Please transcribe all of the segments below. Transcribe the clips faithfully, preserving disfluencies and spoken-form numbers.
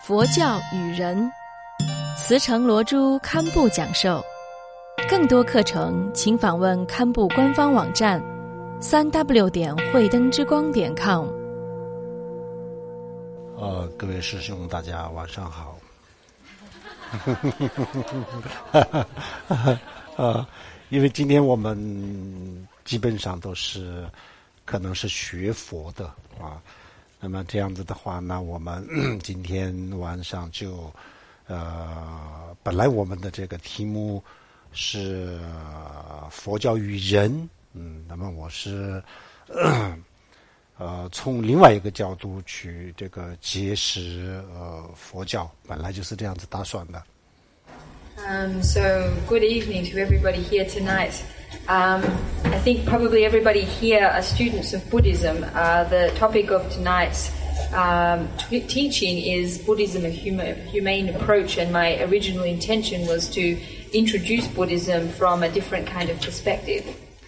佛教与人，慈诚罗珠堪布讲授。更多课程请访问堪布官方网站三 w 点慧灯之光点 com。 呃，各位师兄大家晚上好。呃，因为今天我们基本上都是可能是学佛的啊，那么这样子的话呢，我们今天晚上就呃，本来我们的这个题目是、呃、佛教与人，嗯，那么我是呃呃从另外一个角度去这个解释呃佛教，本来就是这样子打算的。 Um, so, good evening to everybody here tonight. Um, I think probably everybody here are students of Buddhism. Uh, the topic of tonight's um, t- teaching is Buddhism, a huma- humane approach, and my original intention was to introduce Buddhism from a different kind of perspective.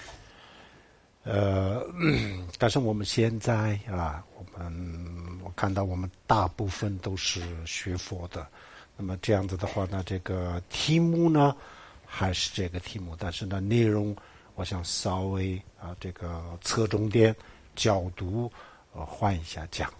呃，但是我们现在啊，我们我看到我们大部分都是学佛的。那么这样子的话呢，这个题目呢还是这个题目，但是呢内容我想稍微啊这个侧重点角度呃换一下讲。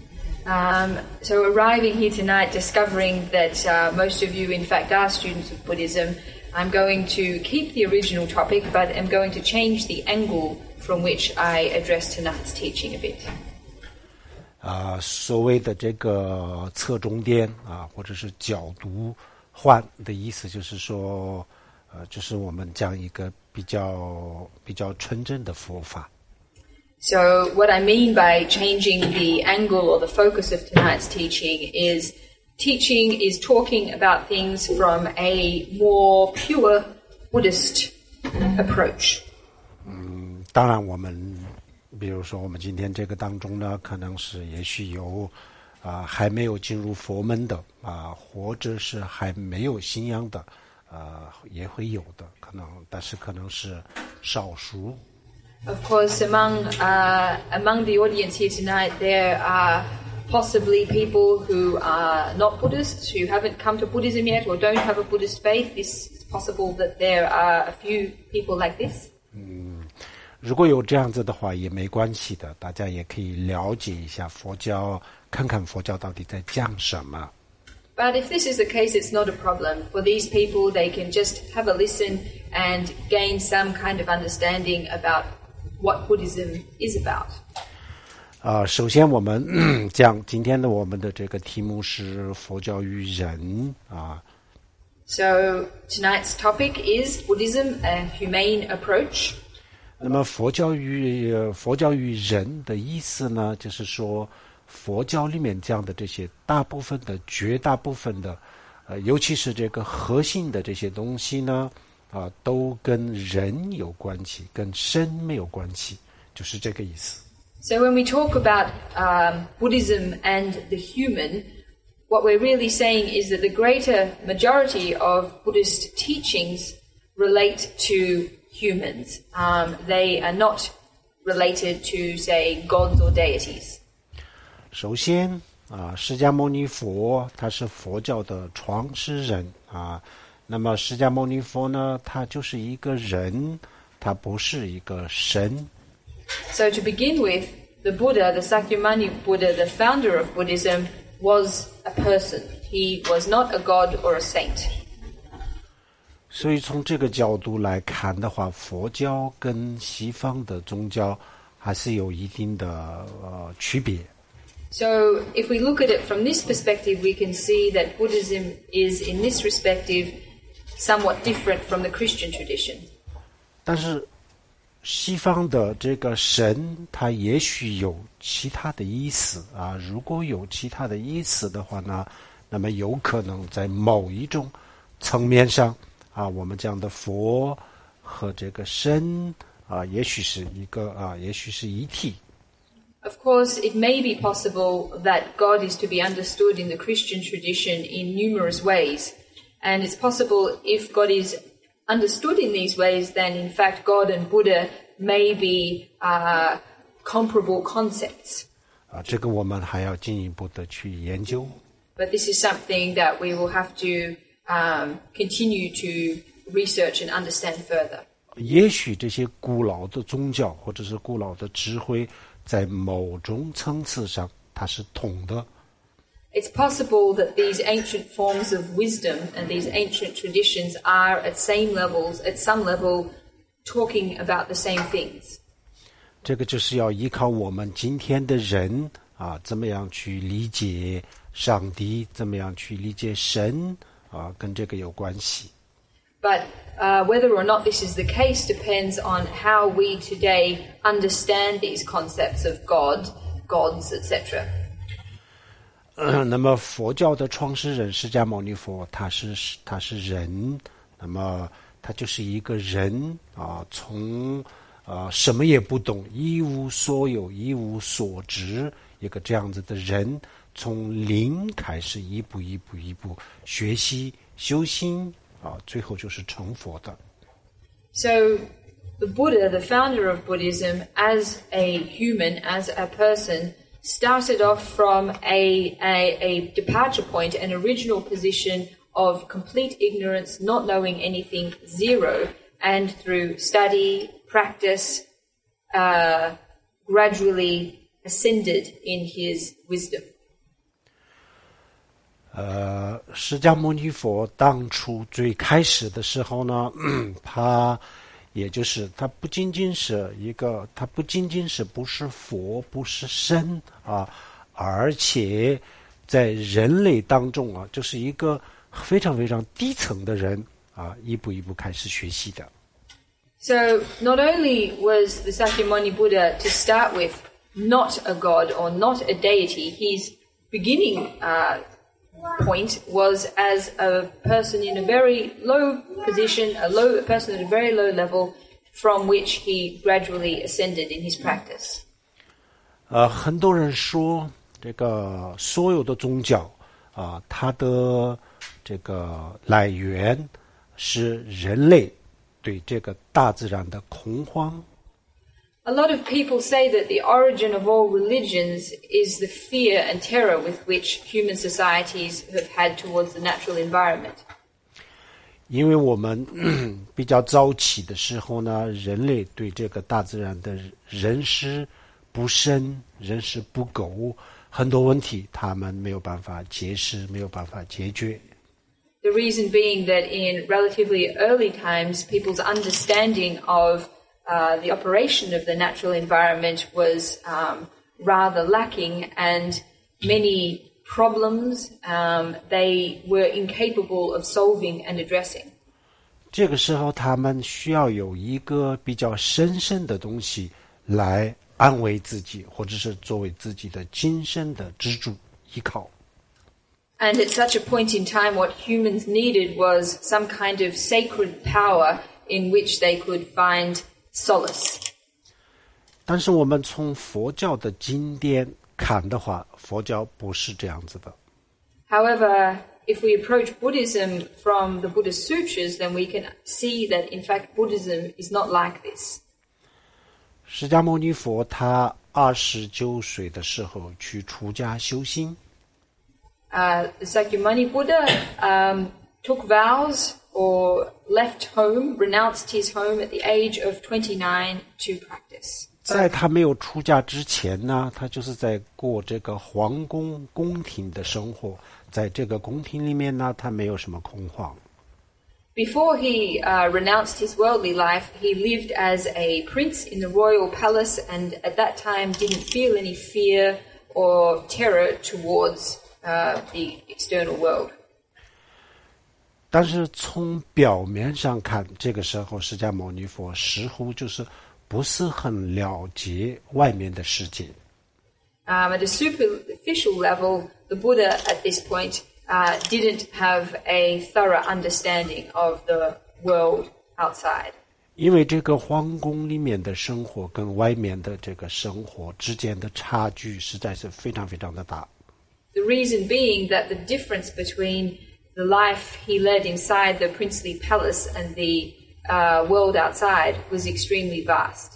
Um, so arriving here tonight, discovering that uh, most of you in fact are students of Buddhism, I'm going to keep the original topic, but I'm going to change the angle from which I address tonight's teaching a bit. 啊、呃，所谓的这个侧重点啊，或者是角度换的意思，就是说，呃，就是我们讲一个比较比较纯正的佛法。 So what I mean by changing the angle or the focus of tonight's teaching is teaching is talking about things from a more pure Buddhist approach. 嗯，当然我们。比如说我们今天这个当中呢，可能是也许有啊、呃、还没有进入佛门的啊、呃，或者是还没有信仰的啊、呃，也会有的可能，但是可能是少数。 Of course, among uh, among the audience here tonight, there are possibly people who are not Buddhists, who haven't come to Buddhism yet, or don't have a Buddhist faith. It's possible that there are a few people like this. 嗯。如果有这样子的话也没关系的，大家也可以了解一下佛教，看看佛教到底在讲什么。 But if this is the case, it's not a problem. For these people, they can just have a listen and gain some kind of understanding about what Buddhism is about. 啊、呃，首先我们讲今天的我们的这个题目是佛教与人啊。 So tonight's topic is Buddhism, a humane approach. 那么佛教与佛教与人的意思呢，就是说佛教里面讲的这些大部分的绝大部分的呃尤其是这个核心的这些东西呢啊、呃、都跟人有关系，跟神没有关系，就是这个意思。 So when we talk about um, Buddhism and the human, what we're really saying is that the greater majority of Buddhist teachings relate to humans. Um, they are not related to, say, gods or deities. 首先啊，释迦牟尼佛他是佛教的创始人啊，那么释迦牟尼佛呢，他就是一个人，他不是一个神。 So to begin with, the Buddha, the Sakyamuni Buddha, the founder of Buddhism, was a person. He was not a god or a saint. 所以从这个角度来看的话，佛教跟西方的宗教还是有一定的呃区别。 So if we look at it from this perspective, we can see that Buddhism is, in this perspective, somewhat different from the Christian tradition. 但是西方的这个神，它也许有其他的意思啊。如果有其他的意思的话呢，那么有可能在某一种层面上。 啊，我们讲的佛和这个神啊，也许是一个啊，也许是一体。 Of course, it may be possible that God is to be understood in the Christian tradition in numerous ways. And it's possible if God is understood in these ways, then in fact God and Buddha may be uh, comparable concepts. 啊，这个我们还要进一步的去研究。 but this is something that we will have to um, continue to research and understand further. 也许这些古老的宗教或者是古老的智慧，在某种层次上它是通的。 It's possible that these ancient forms of wisdom and these ancient traditions are at same levels, at some level, talking about the same things. 这个就是要依靠我们今天的人啊，怎么样去理解上帝，怎么样去理解神啊，跟这个有关系。 But uh, whether or not this is the case depends on how we today understand these concepts of God, gods, et cetera. 呃，那么佛教的创始人释迦牟尼佛，他是他是人，那么他就是一个人啊，从啊什么也不懂，一无所有，一无所知，一个这样子的人，从零开始，一步一步一步学习修心。啊，最后就是成佛的。 So the Buddha, the founder of Buddhism, as a human, as a person, started off from a, a, a departure point, an original position of complete ignorance, not knowing anything, zero, and through study, practice, uh, gradually ascended in his wisdom. 呃，释迦牟尼佛当初最开始的时候呢，他也就是他不仅仅是一个，他不仅仅是不是佛，不是神啊，而且在人类当中啊，就是一个非常非常低层的人啊，一步一步开始学习的。 So not only was the Sakyamuni Buddha to start with not a god or not a deity, his beginning uh, point was as a person in a very low position, a low a person at a very low level, from which he gradually ascended in his practice. 呃，很多人说这个所有的宗教啊，它的这个来源是人类对这个大自然的恐慌。 A lot of people say that the origin of all religions is the fear and terror with which human societies have had towards the natural environment. 因为我们比较早期的时候呢，人类对这个大自然的认识不深，认识不够，很多问题他们没有办法解释，没有办法解决。 The reason being that in relatively early times, people's understanding of Uh, the operation of the natural environment was um, rather lacking, and many problems um, they were incapable of solving and addressing. 这个时候，他们需要有一个比较神圣的东西来安慰自己，或者是作为自己的精神的支柱依靠。 And at such a point in time, what humans needed was some kind of sacred power in which they could find solace. 但是我们从佛教的经典看的话，佛教不是这样子的。 However, if we approach Buddhism from the Buddhist sutras, then we can see that in fact Buddhism is not like this. 释迦牟尼佛他二十九岁的时候去出家修心。 Uh, the Sakyamuni Buddha um, took vows or left home, renounced his home at the age of twenty-nine to practice. 在他没有出家之前呢，他就是在过这个皇宫宫廷的生活，在这个宫廷里面呢，他没有什么恐慌。 Before he uh, renounced his worldly life, he lived as a prince in the royal palace, and at that time didn't feel any fear or terror towards uh, the external world. 但是从表面上看，这个时候释迦牟尼佛似乎就是不是很了解外面的世界。 Um, at a superficial level, the Buddha at this point uh, didn't have a thorough understanding of the world outside. 因为这个皇宫里面的生活跟外面的这个生活之间的差距实在是非常非常的大。 The reason being that the difference between the life he led inside the princely palace and the uh, world outside was extremely vast.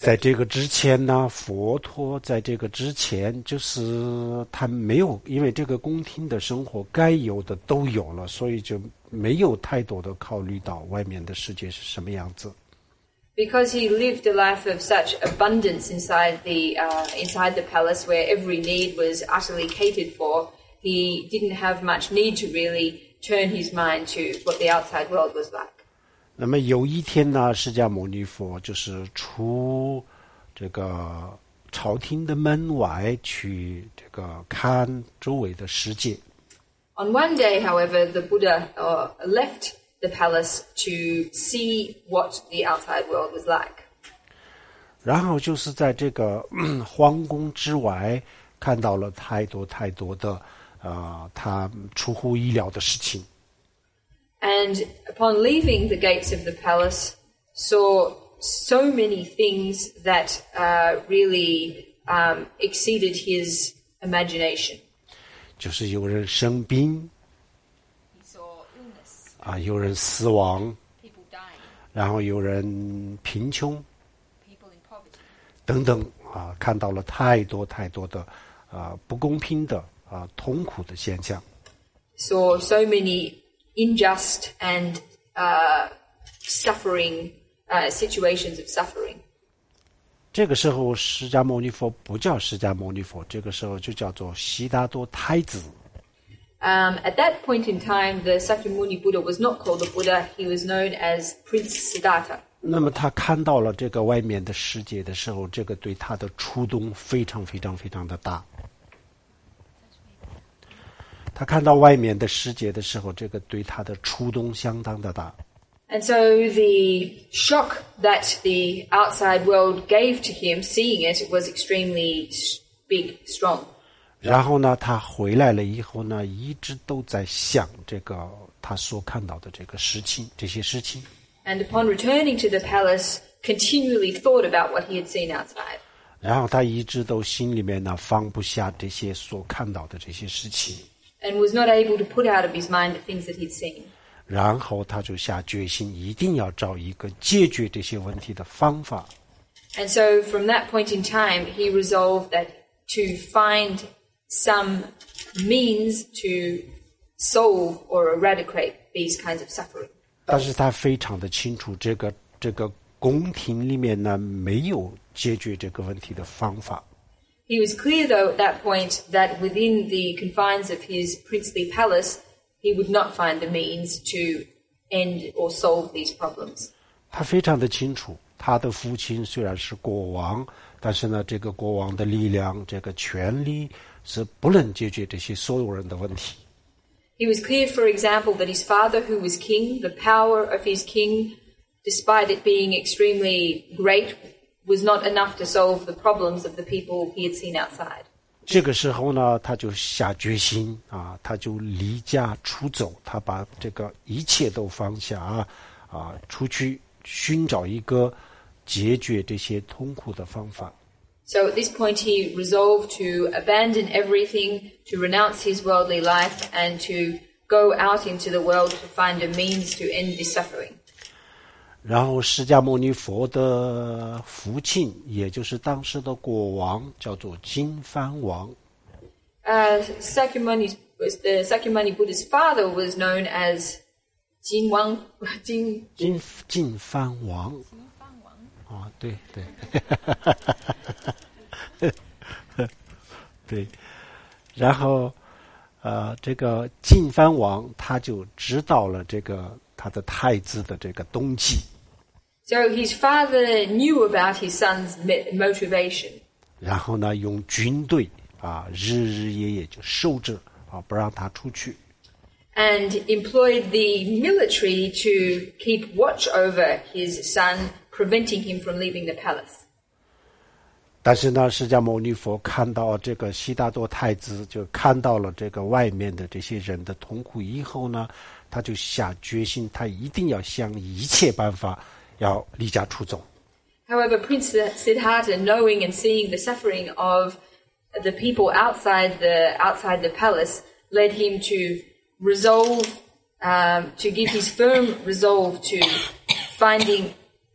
在这个之前呢，佛陀在这个之前，就是他没有，因为这个宫廷的生活该有的都有了，所以就没有太多的考虑到外面的世界是什么样子。 Because he lived a life of such abundance inside the uh, inside the palace, where every need was utterly catered for, he didn't have much need to really turn his mind to what the outside world was like. 那么有一天呢，释迦牟尼佛就是出这个朝廷的门外去这个看周围的世界。 On one day, however, the Buddha uh, left the palace to see what the outside world was like. 然后就是在这个皇宫之外看到了太多太多的呃他出乎意料的事情。 And upon leaving the gates of the palace, saw so many things that uh, really um, exceeded his imagination. 就是有人生病 He saw illness, 啊，有人死亡， people dying, 然后有人贫穷 people in poverty. 等等啊，看到了太多太多的啊不公平的啊痛苦的现象。 Saw so many unjust and uh, suffering uh, situations of suffering. 这个时候，释迦牟尼佛不叫释迦牟尼佛，这个时候就叫做悉达多太子。 Um, at that point in time, the Sakyamuni Buddha was not called the Buddha. He was known as Prince Siddhartha. 那么他看到了这个外面的世界的时候，这个对他的触动非常非常非常的大。他看到外面的世界的时候，这个对他的触动相当的大。 And so the shock that the outside world gave to him, seeing it, was extremely big, strong. 然后呢，他回来了以后呢，一直都在想这个他所看到的这个事情，这些事情。 And upon returning to the palace, continually thought about what he had seen outside. 然后他一直都心里面呢放不下这些所看到的这些事情。 And was not able to put out of his mind the things that he'd seen. 然后他就下决心，一定要找一个解决这些问题的方法。 And so from that point in time, he resolved that to find some means to solve or eradicate these kinds of suffering. 但是他非常的清楚，这个这个宫廷里面呢没有解决这个问题的方法。 He was clear, though, at that point, that within the confines of his princely palace, he would not find the means to end or solve these problems. 他非常的清楚，他的父亲虽然是国王，但是呢，这个国王的力量、这个权力是不能解决这些所有人的问题。 He was clear, for example, that his father, who was king, the power of his king, despite it being extremely great, was not enough to solve the problems of the people he had seen outside. 这个时候呢，他就下决心啊，他就离家出走，他把这个一切都放下啊，啊，出去寻找一个解决这些痛苦的方法。 So at this point, he resolved to abandon everything, to renounce his worldly life, and to go out into the world to find a means to end this suffering. 然后释迦牟尼佛的父亲，也就是当时的国王，叫做金藩王。 Uh, Sakyamuni was the Sakyamuni Buddha's father was known as Jin Wang. Jin 金金藩王。啊，对对，对。然后，呃，这个金藩王他就知道了这个他的太子的这个动机。 So his father knew about his son's motivation. 然后呢，用军队啊，日日夜夜就守着啊，不让他出去。 And employed the military to keep watch over his son, preventing him from leaving the palace. 但是呢，释迦牟尼佛看到这个悉达多太子，就看到了这个外面的这些人的痛苦以后呢，他就下决心，他一定要想一切办法。要离家出走。 However, Prince Siddhartha, knowing and seeing the suffering of the people outside the outside the palace, led him to resolve, um, to give his firm resolve to finding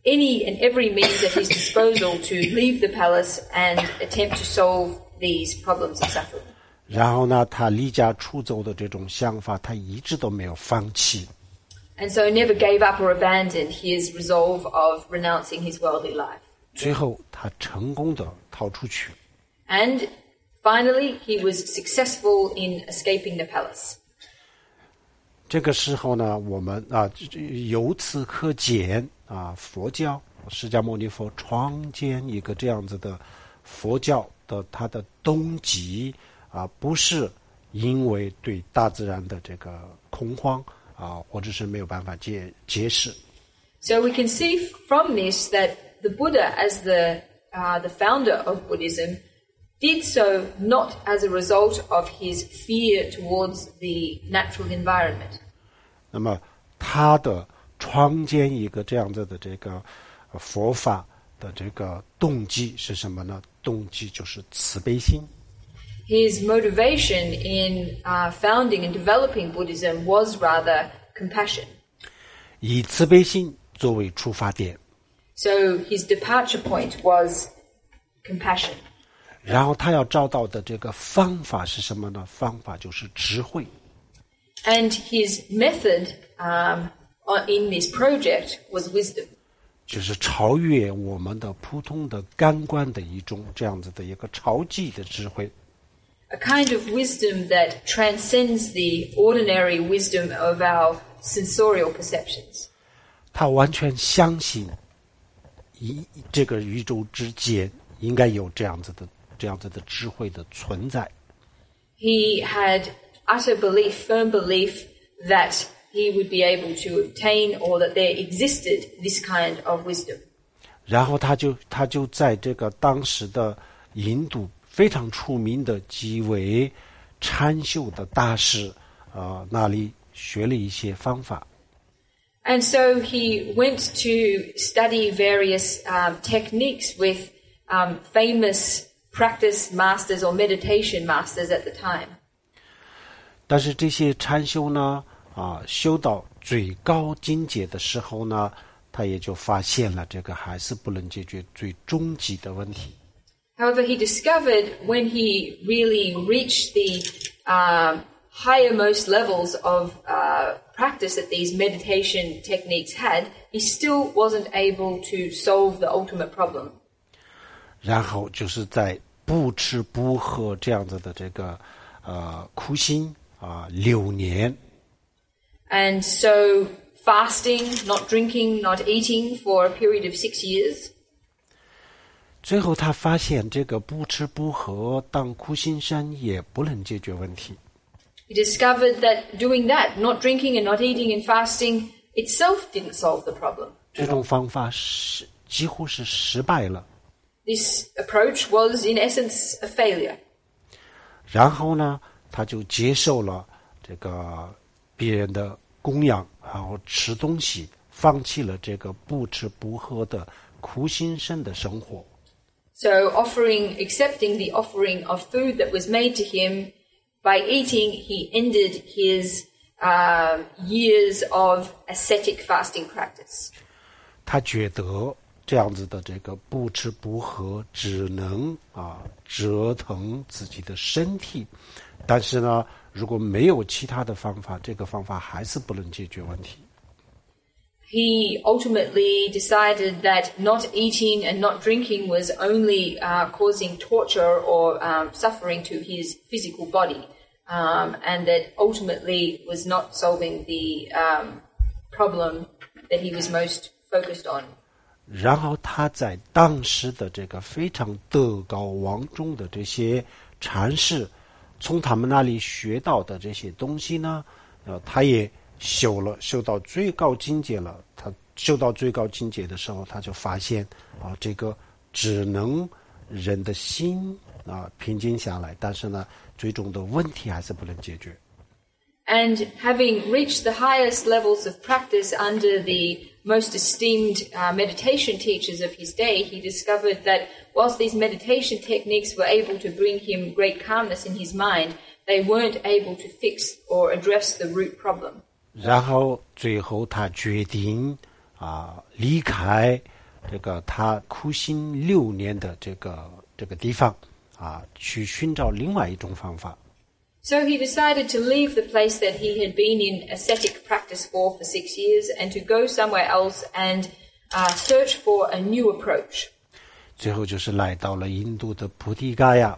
any and every means at his disposal to leave the palace and attempt to solve these problems of suffering. 然后呢，他离家出走的这种想法，他一直都没有放弃。 And so never gave up or abandoned his resolve of renouncing his worldly life. 最后，他成功的逃出去。 And finally, he was successful in escaping the palace. 这个时候呢，我们啊，由此可见啊，佛教释迦牟尼佛创建一个这样子的佛教的它的动机啊，不是因为对大自然的这个恐慌啊，或者是没有办法解解释。 So we can see from this that the Buddha, as the uh, the founder of Buddhism, did so not as a result of his fear towards the natural environment. 那么他的创建一个这样子的这个佛法的这个动机是什么呢？动机就是慈悲心。 His motivation in uh, founding and developing Buddhism was rather compassion. 以慈悲心作为出发点。 So his departure point was compassion. 然后他要找到的这个方法是什么呢？方法就是智慧。 And his method um, in this project was wisdom. 就是超越我们的普通的感官的一种这样子的一个超级的智慧。 A kind of wisdom that transcends the ordinary wisdom of our sensorial perceptions. 他完全相信，一这个宇宙之间应该有这样子的这样子的智慧的存在。 He had utter belief, firm belief that he would be able to obtain or that there existed this kind of wisdom. 然后他就他就在这个当时的印度非常出名的几位禅修的大师啊、呃、那里学了一些方法。 And so he went to study various um, techniques with um, famous practice masters or meditation masters at the time. 但是这些禅修呢，啊，修到最高境界的时候呢，他也就发现了这个还是不能解决最终极的问题。 However, he discovered when he really reached the um, highermost levels of uh, practice that these meditation techniques had, he still wasn't able to solve the ultimate problem. 然后就是在不吃不喝这样子的这个呃苦行啊、呃、六年。 And so fasting, not drinking, not eating for a period of six years. 最后他发现这个不吃不喝当苦行僧也不能解决问题。 He discovered that doing that, not drinking and not eating and fasting, itself didn't solve the problem. 这种方法是几乎是失败了。 This approach was, in essence, a failure. 然后呢，他就接受了这个别人的供养，然后吃东西，放弃了这个不吃不喝的苦行僧的生活。 So offering, accepting the offering of food that was made to him, by eating, he ended his uh, years of ascetic fasting practice. 他觉得这样子的这个不吃不喝只能啊折腾自己的身体，但是呢，如果没有其他的方法，这个方法还是不能解决问题。 He ultimately decided that not eating and not drinking was only uh, causing torture or um, suffering to his physical body, um, and that ultimately was not solving the um, problem that he was most focused on. 然后他在当时的这个非常德高望重的这些禅师，从他们那里学到的这些东西呢，呃，他也修了，修到最高境界了。他修到最高境界的时候，他就发现啊，这个只能人的心啊平静下来，但是呢，最终的问题还是不能解决。 And having reached the highest levels of practice under the most esteemed uh, meditation teachers of his day, he discovered that whilst these meditation techniques were able to bring him great calmness in his mind, they weren't able to fix or address the root problem. 然后最后他决定啊离开这个他苦心六年的这个这个地方啊，去寻找另外一种方法。 So he decided to leave the place that he had been in ascetic practice for for six years and to go somewhere else and uh, search for a new approach. 最后就是来到了印度的菩提伽亚。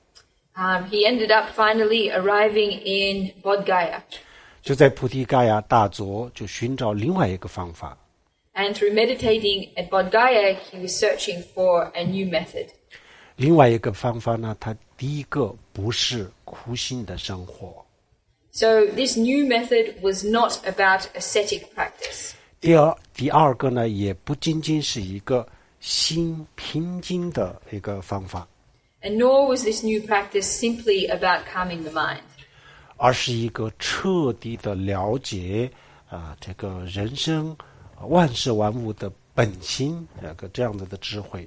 Um, he ended up finally arriving in Bodh Gaya. 就在菩提伽亚大佐就寻找另外一个方法。 And through meditating at Bodh Gaya, he was searching for a new method. 另外一个方法呢，他第一个不是苦行的生活。 So this new method was not about ascetic practice. 第二，第二个呢，也不仅仅是一个心平静的一个方法。 And nor was this new practice simply about calming the mind. 而是一个彻底的了解啊、呃，这个人生、万事万物的本性，那个这样子的智慧。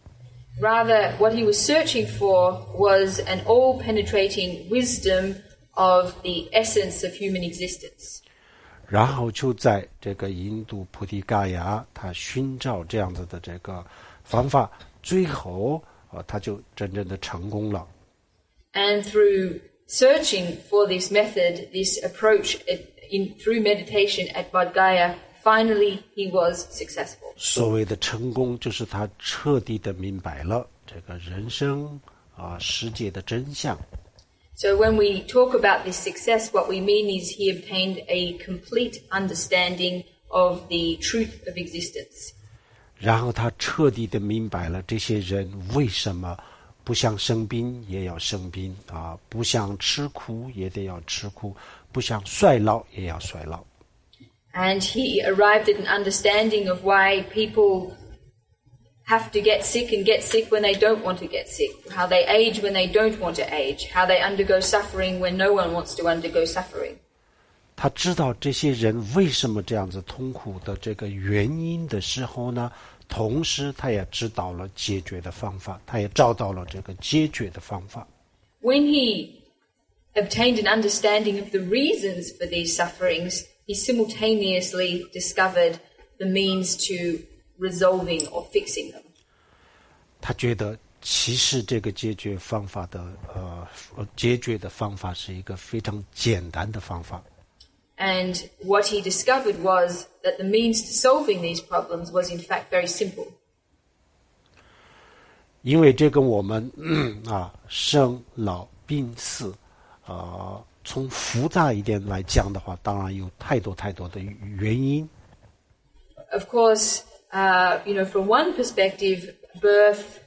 Rather, what he was searching for was an all-penetrating wisdom of the essence of human existence. 然后就在这个印度菩提伽亚，他寻找这样子的这个方法，最后啊、呃，他就真正的成功了。 And through searching for this method, this approach in, through meditation at Bodh Gaya, finally he was successful. 所谓的成功，就是他彻底的明白了这个人生啊、呃、世界的真相。 So when we talk about this success, what we mean is he obtained a complete understanding of the truth of existence. 然后他彻底的明白了这些人为什么不想生病也要生病啊，不想吃苦也得要吃苦，不想衰老也要衰老。 And he arrived at an understanding of why people have to get sick and get sick when they don't want to get sick, how they age when they don't want to age, how they undergo suffering when no one wants to undergo suffering. 他知道这些人为什么这样子痛苦的这个原因的时候呢，同时他也知道了解决的方法，他也找到了这个解决的方法。 When he obtained an understanding of the reasons for these sufferings, he simultaneously discovered the means to resolving or fixing them. 他觉得其实这个解决方法的呃解决的方法是一个非常简单的方法。 And what he discovered was that the means to solving these problems was in fact very simple. 因为这跟我们、嗯、啊生老病死啊、呃、从复杂一点来讲的话，当然有太多太多的原因。 Of course, uh, you know, from one perspective, birth,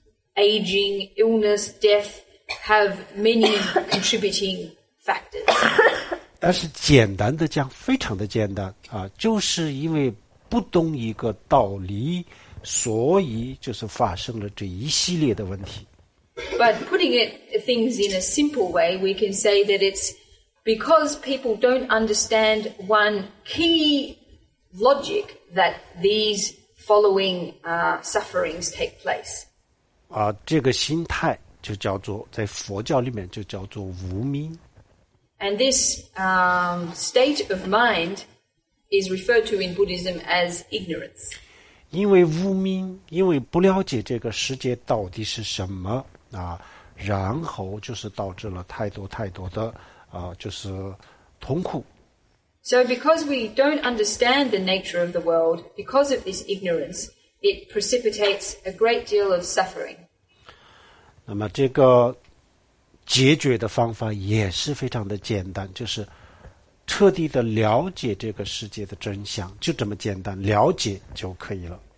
aging, illness, death have many contributing factors. 但是简单的讲，非常的简单啊，就是因为不懂一个道理，所以就是发生了这一系列的问题。 But putting it things in a simple way, we can say that it's because people don't understand one key logic that these following uh, sufferings take place. 啊，这个心态就叫做在佛教里面就叫做无明。 And this um, state of mind is referred to in Buddhism as ignorance. 因为无明，因为不了解这个世界到底是什么啊，然后就是导致了太多太多的啊，就是痛苦。 So because we don't understand the nature of the world, because of this ignorance, it precipitates a great deal of suffering. 那么这个解决的方法也是非常的简单，就是彻底的了解这个世界的真相，就这么简单，了解就可以了。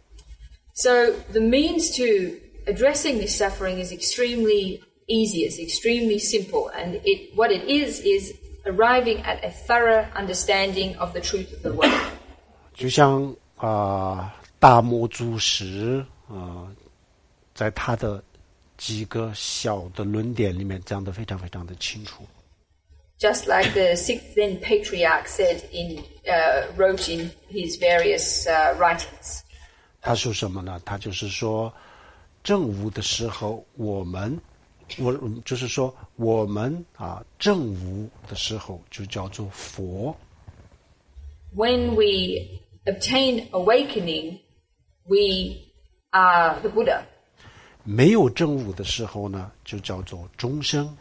So the means to addressing this suffering is extremely easy, it's extremely simple, and it, what it is is arriving at a thorough understanding of the truth of the world. 就像啊、呃，大摩祖师啊、呃，在他的几个小的论点里面讲得非常非常的清楚。 Just like the sixth Zen patriarch said in, uh, wrote in his various uh, writings. 他说什么呢？他就是说，正悟的时候，我们，我就是说，我们啊，正悟的时候就叫做佛。 When we obtain awakening, we are the Buddha. 没有证悟的时候呢，就叫做众生。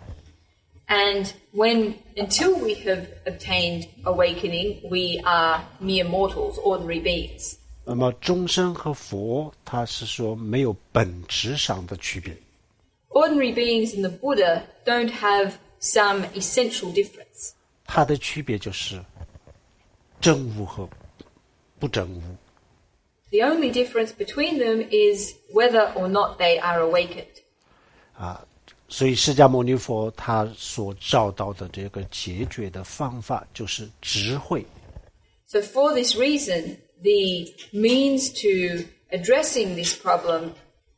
And when, until we have obtained awakening, we are mere mortals, ordinary beings. 那么众生和佛，它是说没有本质上的区别。 Ordinary beings and the Buddha don't have some essential difference. 它的区别就是证悟和不证悟。 The only difference between them is whether or not they are awakened. 啊，所以释迦牟尼佛他所找到的这个解决的方法就是智慧。 So for this reason, the means to addressing this problem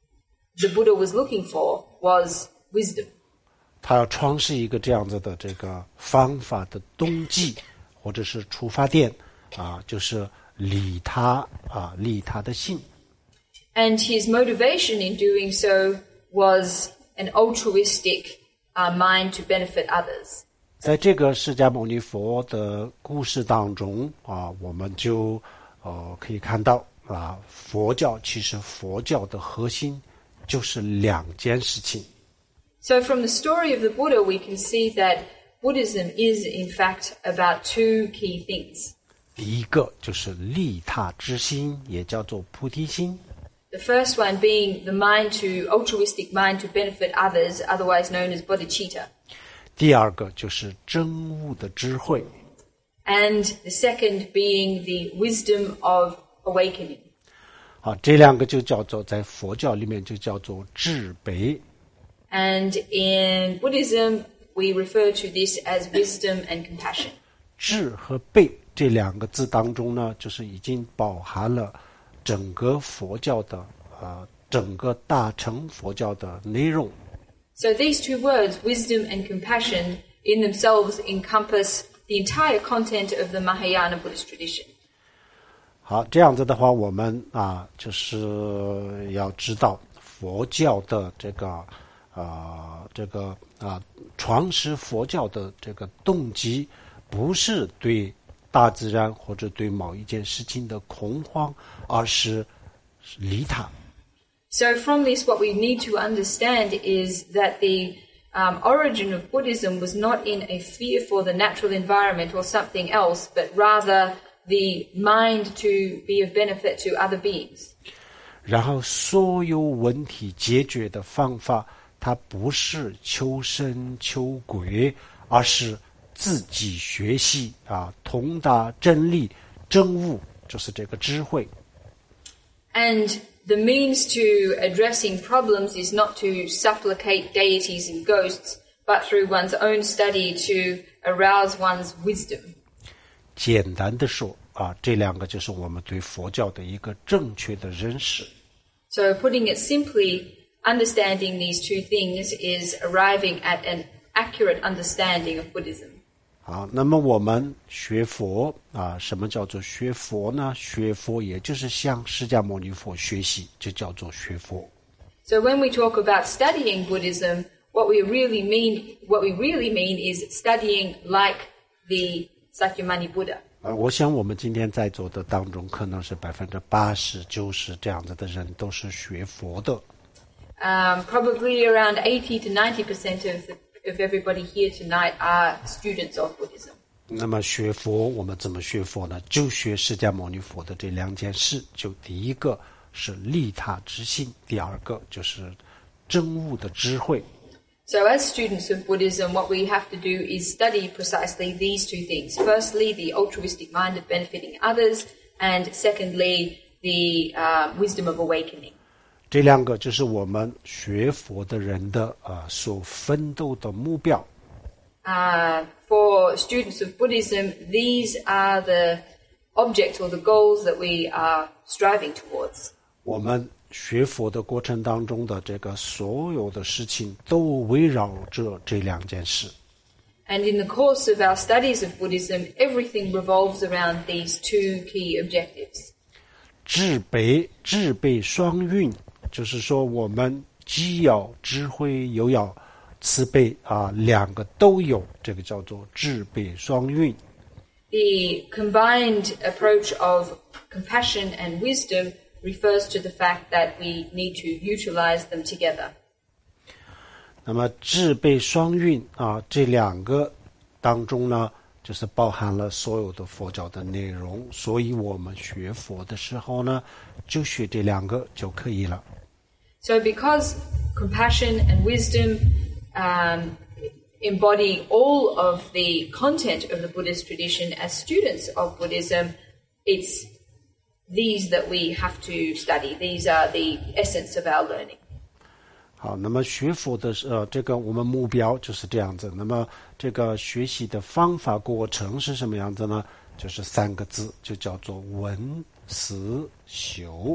the Buddha was looking for was wisdom. 他要创设一个这样子的这个方法的动机或者是出发点啊，就是利他啊，利他的心。 And his motivation in doing so was an altruistic uh, mind to benefit others. 在这个释迦牟尼佛的故事当中啊，我们就呃可以看到啊，佛教其实佛教的核心就是两件事情。 So from the story of the Buddha, we can see that Buddhism is in fact about two key things. 第一个就是利他之心，也叫做菩提心。 The first one being the mind to, altruistic mind to benefit others, otherwise known as bodhicitta. 第二个就是证悟的智慧。 And the second being the wisdom of awakening. 好，这两个就叫做在佛教里面就叫做智悲。 And in Buddhism, we refer to this as wisdom and compassion. 智和悲这两个字当中呢，就是已经包含了整个佛教的呃整个大乘佛教的内容。 So these two words, wisdom and compassion, in themselves encompass the entire content of the Mahayana Buddhist tradition. 好，这样子的话，我们啊，就是要知道佛教的这个啊、呃，这个啊，创始佛教的这个动机，不是对大自然或者对某一件事情的恐慌，而是利他。 So from this, what we need to understand is that the um, origin of Buddhism was not in a fear for the natural environment or something else, but rather the mind to be of benefit to other beings. 然后所有问题解决的方法，它不是求神求鬼，而是自己学习啊，通达真理，证悟，就是这个智慧。 And the means to addressing problems is not to supplicate deities and ghosts, but through one's own study to arouse one's wisdom. 简单的说啊，这两个就是我们对佛教的一个正确的认识。 So putting it simply, understanding these two things is arriving at an accurate understanding of Buddhism. 好，那么我们学佛啊，什么叫做学佛呢？学佛也就是向释迦牟尼佛学习，就叫做学佛。 So when we talk about studying Buddhism, what we really mean, what we really mean is studying like the Sakyamuni Buddha. 呃，我想我们今天在座的当中，可能是百分之八十、九十这样子的人都是学佛的。 Um, probably around eighty to ninety percent of the, of everybody here tonight are students of Buddhism. 那么学佛，我们怎么学佛呢？就学释迦牟尼佛的这两件事。就第一个是利他之心，第二个就是证悟的智慧。 So as students of Buddhism, what we have to do is study precisely these two things. Firstly, the altruistic mind of benefiting others, and secondly, the uh, wisdom of awakening. 这两个就是我们学佛的人的呃所奋斗的目标。 Uh, for students of Buddhism, these are the objects or the goals that we are striving towards. 我们学佛的过程当中的这个所有的事情都围绕着这两件事。 And in the course of our studies of Buddhism, everything revolves around these two key objectives. 智悲，智悲双运，就是说我们既要智慧又要慈悲啊，两个都有，这个叫做智悲双运。 The combined approach of compassion and wisdom refers to the fact that we need to utilize them together. 那么制备双运啊，这两个当中呢，就是包含了所有的佛教的内容，所以我们学佛的时候呢，就学这两个就可以了。 So because compassion and wisdom um, embody all of the content of the Buddhist tradition, as students of Buddhism, it's these that we have to study. These are the essence of our learning. 好，那么学佛的呃，这个我们目标就是这样子。那么这个学习的方法过程是什么样子呢？就是三个字，就叫做闻思修。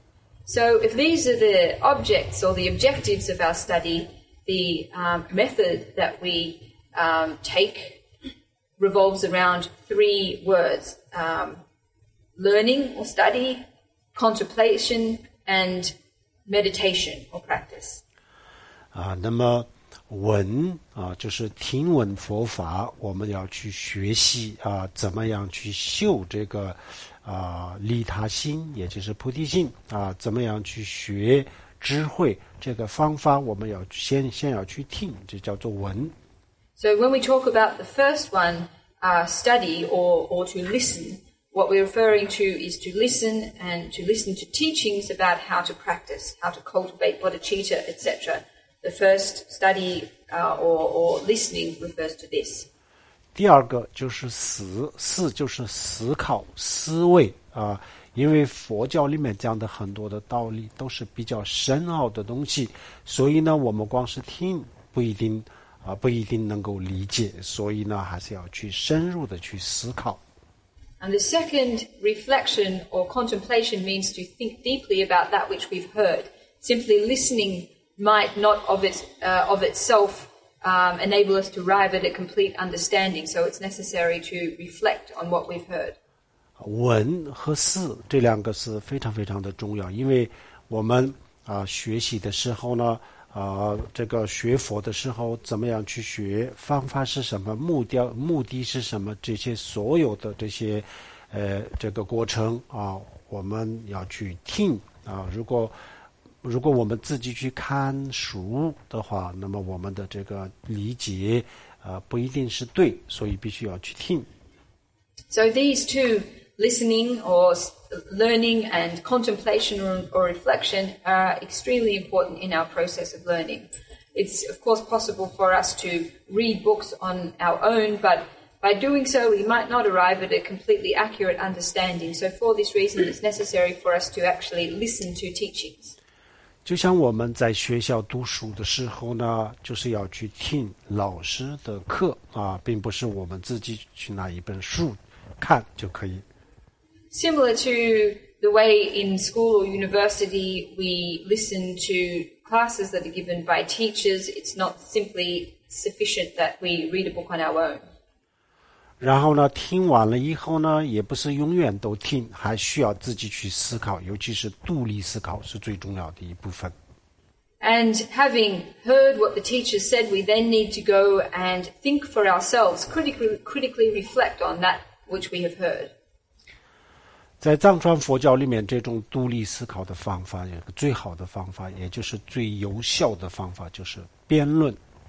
So if these are the objects or the objectives of our study, the um, method that we um, take revolves around three words: um, learning or study, contemplation, and meditation or practice. 啊，那么闻啊，就是听闻佛法，我们要去学习啊，怎么样去修这个啊利他心，也就是菩提心啊，怎么样去学智慧，这个方法我们要先先要去听，这叫做闻。 So when we talk about the first one, uh, study or or to listen, what we're referring to is to listen and to listen to teachings about how to practice, how to cultivate bodhicitta, et cetera. The first study uh, or, or listening refers to this. 第二个就是思，思就是思考、思维啊，因为佛教里面讲的很多的道理都是比较深奥的东西，所以呢，我们光是听不一定啊，不一定能够理解，所以呢，还是要去深入的去思考。 And the second, reflection or contemplation, means to think deeply about that which we've heard. Simply listening might not of its uh, of itself um, enable us to arrive at a complete understanding. So it's necessary to reflect on what we've heard. 闻和思这两个是非常非常的重要，因为我们啊、呃、学习的时候呢，啊、呃、这个学佛的时候怎么样去学，方法是什么，目的目的是什么，这些所有的这些呃这个过程啊，我们要去听啊，如果如果我们自己去看书的话，那么我们的这个理解呃不一定是对，所以必须要去听。 So these two, listening or learning and contemplation or, or reflection, are extremely important in our process of learning. It's of course possible for us to read books on our own, but by doing so we might not arrive at a completely accurate understanding. So for this reason it's necessary for us to actually listen to teachings. 就像我们在学校读书的时候呢，就是要去听老师的课啊，并不是我们自己去拿一本书看就可以。 Similar to the way in school or university we listen to classes that are given by teachers, it's not simply sufficient that we read a book on our own. 然后呢，听完了以后呢，也不是永远都听，还需要自己去思考，尤其是独立思考是最重要的一部分。 And having heard what the teacher said, we then need to go and think for ourselves, critically, critically reflect on that which we have heard. 在藏传佛教里面，这种独立思考的方法，有个最好的方法，也就是最有效的方法，就是辩论。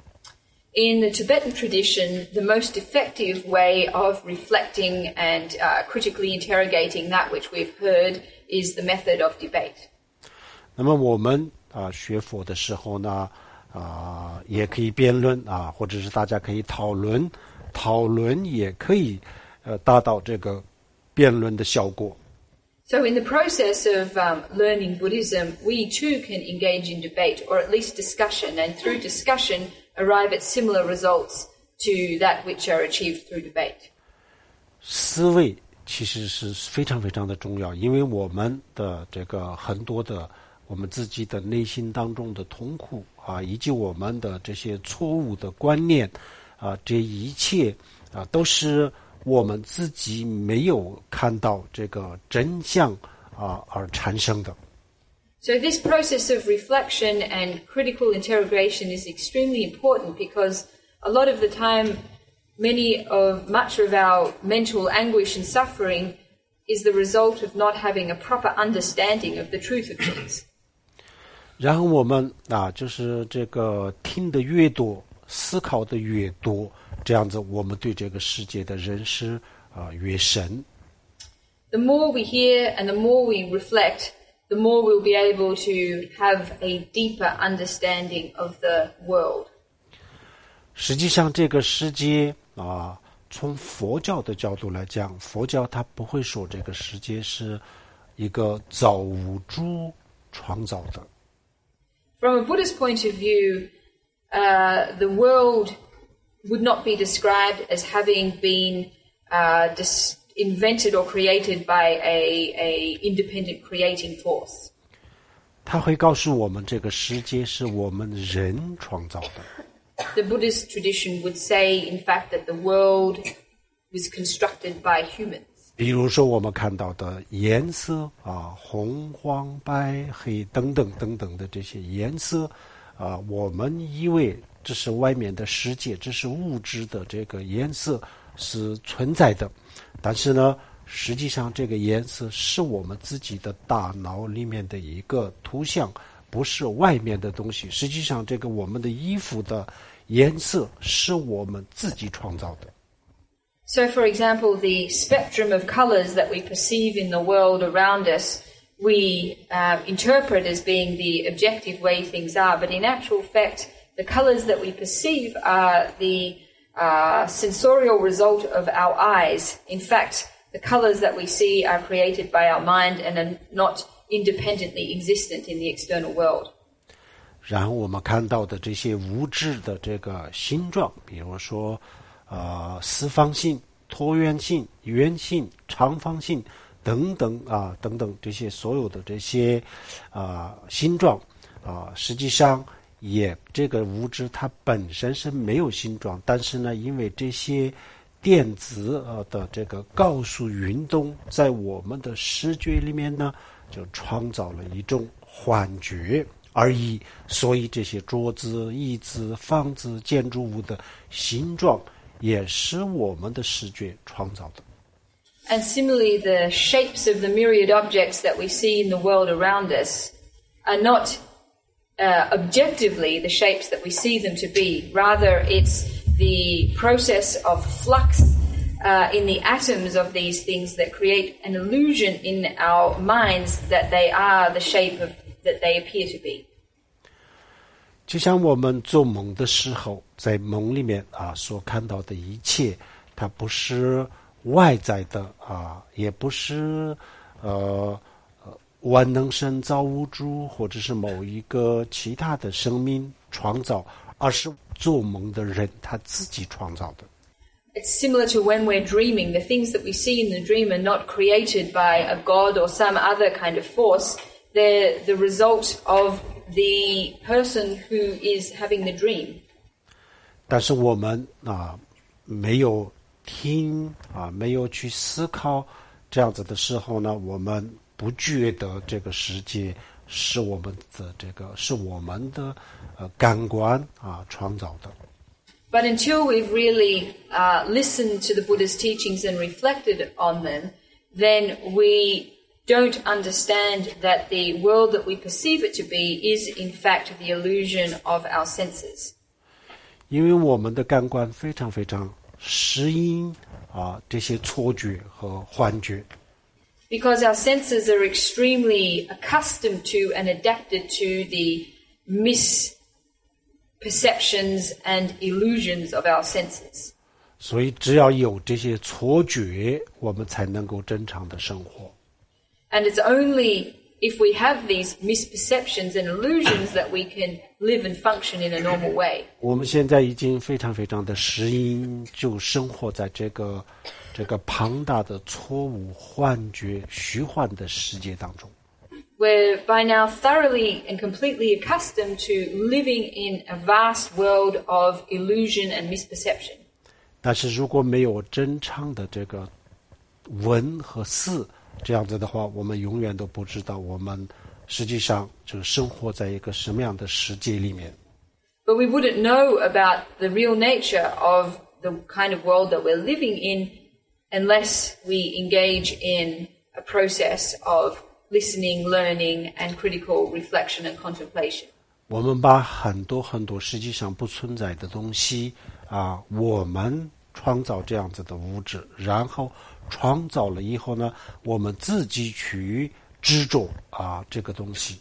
In the Tibetan tradition, the most effective way of reflecting and uh, critically interrogating that which we've heard is the method of debate. 那么我们啊、呃、学佛的时候呢，啊、呃、也可以辩论啊，或者是大家可以讨论，讨论也可以呃达到这个辩论的效果。 So in the process of um, learning Buddhism, we too can engage in debate, or at least discussion, and through discussion arrive at similar results to that which are achieved through debate. 思维其实是非常非常的重要，因为我们的这个很多的我们自己的内心当中的痛苦啊，以及我们的这些错误的观念啊，这一切啊都是我们自己没有看到这个真相啊而产生的。 So this process of reflection and critical interrogation is extremely important because a lot of the time, many of much of our mental anguish and suffering is the result of not having a proper understanding of the truth of things. 然后我们啊，就是这个听得越多，思考的越多，这样子我们对这个世界的认识啊越深。 The more we hear and the more we reflect, the more we'll be able to have a deeper understanding of the world. 实际上，这个世界啊，从佛教的角度来讲，佛教它不会说这个世界是一个造物主创造的。 From a Buddhist point of view, uh, the world would not be described as having been uh, dis- invented or created by a, a independent creating force. 它会告诉我们，这个世界是我们人创造的。 The Buddhist tradition would say, in fact, that the world was constructed by humans. 比如说我们看到的颜色啊，红、黄、白、黑等等等等的这些颜色啊，我们以为这是外面的世界，这是物质的这个颜色是存在的，但是呢，实际上这个颜色是我们自己的大脑里面的一个图像，不是外面的东西。实际上，这个我们的衣服的颜色是我们自己创造的。 So, for example, the spectrum of colors that we perceive in the world around us, we uh, interpret as being the objective way things are, but in actual fact, the colors that we perceive are the uh, sensorial result of our eyes. In fact, the colors that we see are created by our mind and are not independently existent in the external world. 然后我们看到的这些物质的这个形状，比如说呃，四方形、椭圆形、圆形、长方形等等啊，等等这些所有的这些啊形状啊，实际上也这个物质它本身是没有形状，但是呢，因为这些电子呃的这个高速运动在我们的视觉里面呢，就创造了一种幻觉而已。所以这些桌子、椅子、房子、建筑物的形状也是我们的视觉创造的。 And similarly, the shapes of the myriad objects that we see in the world around us are not uh, objectively the shapes that we see them to be. Rather, it's the process of flux uh, in the atoms of these things that create an illusion in our minds that they are the shape of that they appear to be. 就像我们做梦的时候，在梦里面啊所看到的一切，它不是外在的啊，也不是呃万能神造物主或者是某一个其他的生命创造，而是做梦的人他自己创造的。 It's similar to when we're dreaming. The things that we see in the dream are not created by a god or some other kind of force. They're the result of the person who is having the dream. 但是我们啊没有听啊没有去思考这样子的时候呢，我们不觉得这个世界是我们的这个是我们的呃感官啊创造的。 But until we've really uh, listened to the Buddha's teachings and reflected on them, then we don't understand that the world that we perceive it to be is in fact the illusion of our senses. 因为我们的感官非常非常适应啊这些错觉和幻觉。 Because our senses are extremely accustomed to and adapted to the misperceptions and illusions of our senses. 所以只要有这些错觉，我们才能够正常的生活。 And it's only if we have these misperceptions and illusions that we can live and function in a normal way. 我们现在已经非常非常的适应，就生活在这个这个庞大的错误、幻觉、虚幻的世界当中。 We're by now thoroughly and completely accustomed to living in a vast world of illusion and misperception. 但是如果没有正常的这个闻和思，这样子的话，我们永远都不知道我们实际上就生活在一个什么样的世界里面。 But we wouldn't know about the real nature of the kind of world that we're living in unless we engage in a process of listening, learning, and critical reflection and contemplation. 我们把很多很多实际上不存在的东西啊，我们创造这样子的物质，然后创造了以后呢，我们自己去执着啊这个东西。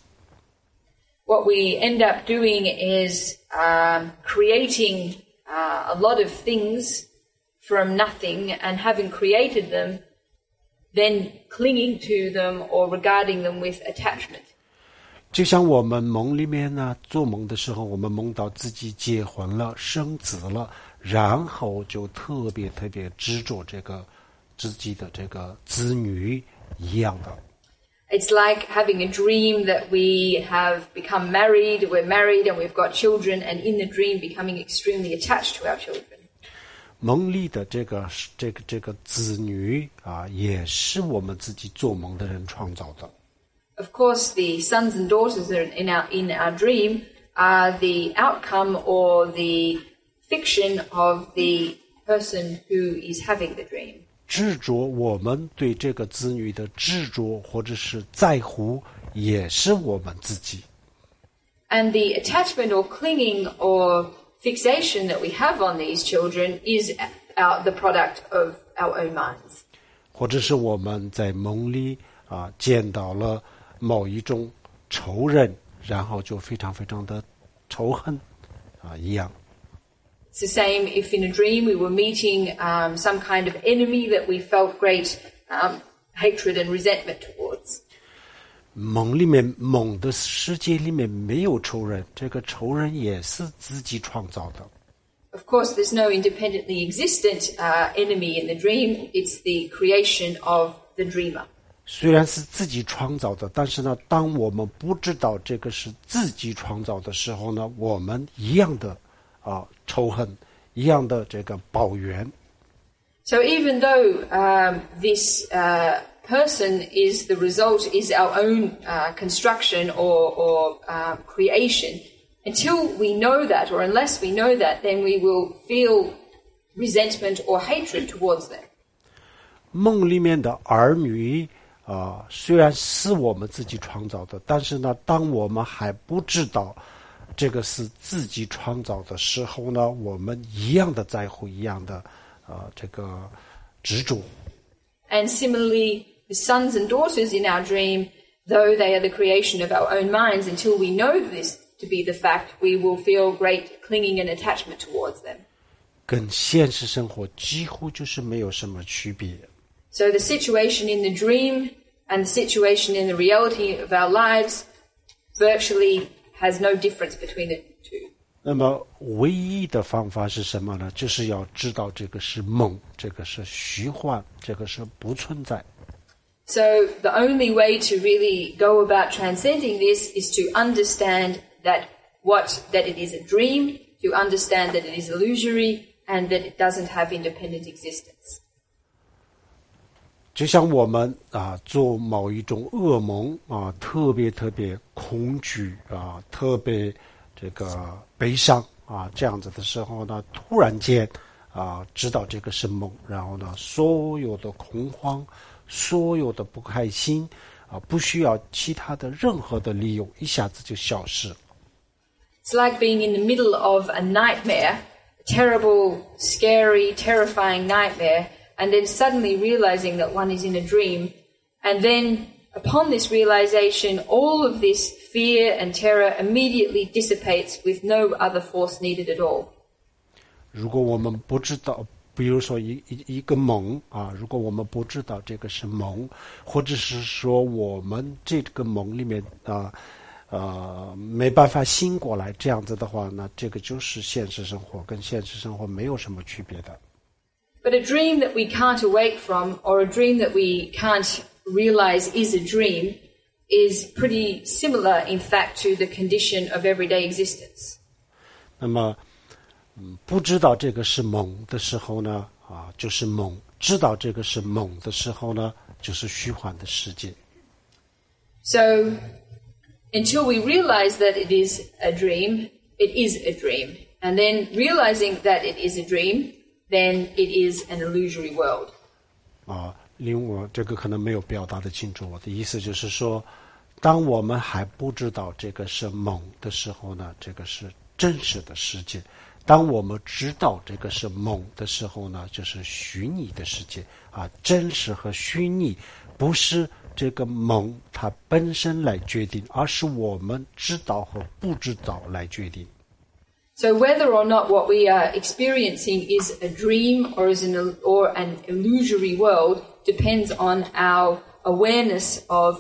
What we end up doing is um, creating uh, a lot of things from nothing, and having created them, then clinging to them or regarding them with attachment. 就像我们梦里面呢，做梦的时候，我们梦到自己结婚了、生子了，然后就特别特别执着这个自己的这个子女一样的。 It's like having a dream that we have become married, we're married and we've got children, and in the dream becoming extremely attached to our children. 梦里的这个这个这个子女啊，也是我们自己做梦的人创造的。 Of course, the sons and daughters that are in our, in our dream are the outcome or the fiction of the person who is having the dream. 执着，我们对这个子女的执着或者是在乎，也是我们自己。 And the attachment or clinging or fixation that we have on these children is our, the product of our own minds. 或者是我们在梦里啊见到了某一种仇人，然后就非常非常的仇恨啊一样。 It's the same if in a dream we were meeting um, some kind of enemy that we felt great um, hatred and resentment towards. 梦里面，梦的世界里面没有仇人，这个仇人也是自己创造的。 Of course, there's no independently existent uh, enemy in the dream. It's the creation of the dreamer. 虽然是自己创造的，但是呢，当我们不知道这个是自己创造的时候呢，我们一样的啊仇恨，一样的这个抱怨。 So even though um, this uh, person is the result, is our own uh, construction or, or uh, creation, until we know that, or unless we know that, then we will feel resentment or hatred towards them. 梦里面的儿女啊，虽然是我们自己创造的，但是呢，当我们还不知道这个是自己创造的时候呢，我们一样的在乎，一样的啊这个执着。 And similarly, the sons and daughters in our dream, though they are the creation of our own minds, until we know this to be the fact, we will feel great clinging and attachment towards them. 跟现实生活几乎就是没有什么区别。 So the situation in the dream and the situation in the reality of our lives virtually has no difference between the two. 那么唯一的方法是什么呢？就是要知道这个是梦，这个是虚幻，这个是不存在。 So the only way to really go about transcending this is to understand that what that it is a dream, to understand that it is illusory, and that it doesn't have independent existence. 就像我们啊做某一种噩梦啊，特别特别恐惧啊，特别这个悲伤啊，这样子的时候呢，突然间啊知道这个是梦，然后呢，所有的恐慌，所有的不开心啊，不需要其他的任何的理由，一下子就消失。 It's like being in the middle of a nightmare, a terrible, scary, terrifying nightmare, and then suddenly realizing that one is in a dream, and then upon this realization, all of this fear and terror immediately dissipates with no other force needed at all. 如果我们不知道，比如说一一一个梦啊，如果我们不知道这个是梦，或者是说我们这个梦里面啊呃没办法醒过来，这样子的话呢，这个就是现实生活跟现实生活没有什么区别的。 But a dream that we can't awake from, or a dream that we can't realize is a dream, is pretty similar, in fact, to the condition of everyday existence. 那么，嗯，不知道这个是梦的时候呢，啊，就是梦；知道这个是梦的时候呢，就是虚幻的世界。 So, until we realize that it is a dream, it is a dream. And then realizing that it is a dream, then it is an illusory world. 啊， 另我这个可能没有表达的清楚，我的意思就是说，当我们还不知道这个是梦的时候呢，这个是真实的世界；当我们知道这个是梦的时候呢，就是虚拟的世界啊。真实和虚拟不是这个梦它本身来决定，而是我们知道和不知道来决定。 So whether or not what we are experiencing is a dream or is an or an illusory world depends on our awareness of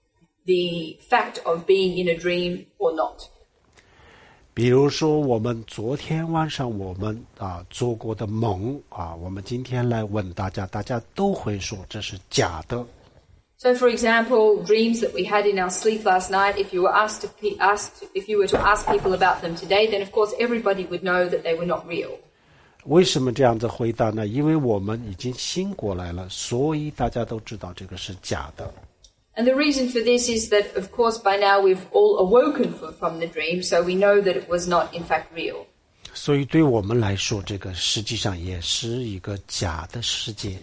the fact of being in a dream or not. 比如说我们昨天晚上我们啊做过的梦啊，我们今天来问大家，大家都会说这是假的。 So, for example, dreams that we had in our sleep last night, if you were asked to pe- asked, if you were to ask people about them today, then of course everybody would know that they were not real. 为什么这样子回答呢？因为我们已经醒过来了，所以大家都知道这个是假的。 And the reason for this is that, of course, by now we've all awoken from, from the dream, so we know that it was not in fact real. 所以对我们来说，这个实际上也是一个假的世界。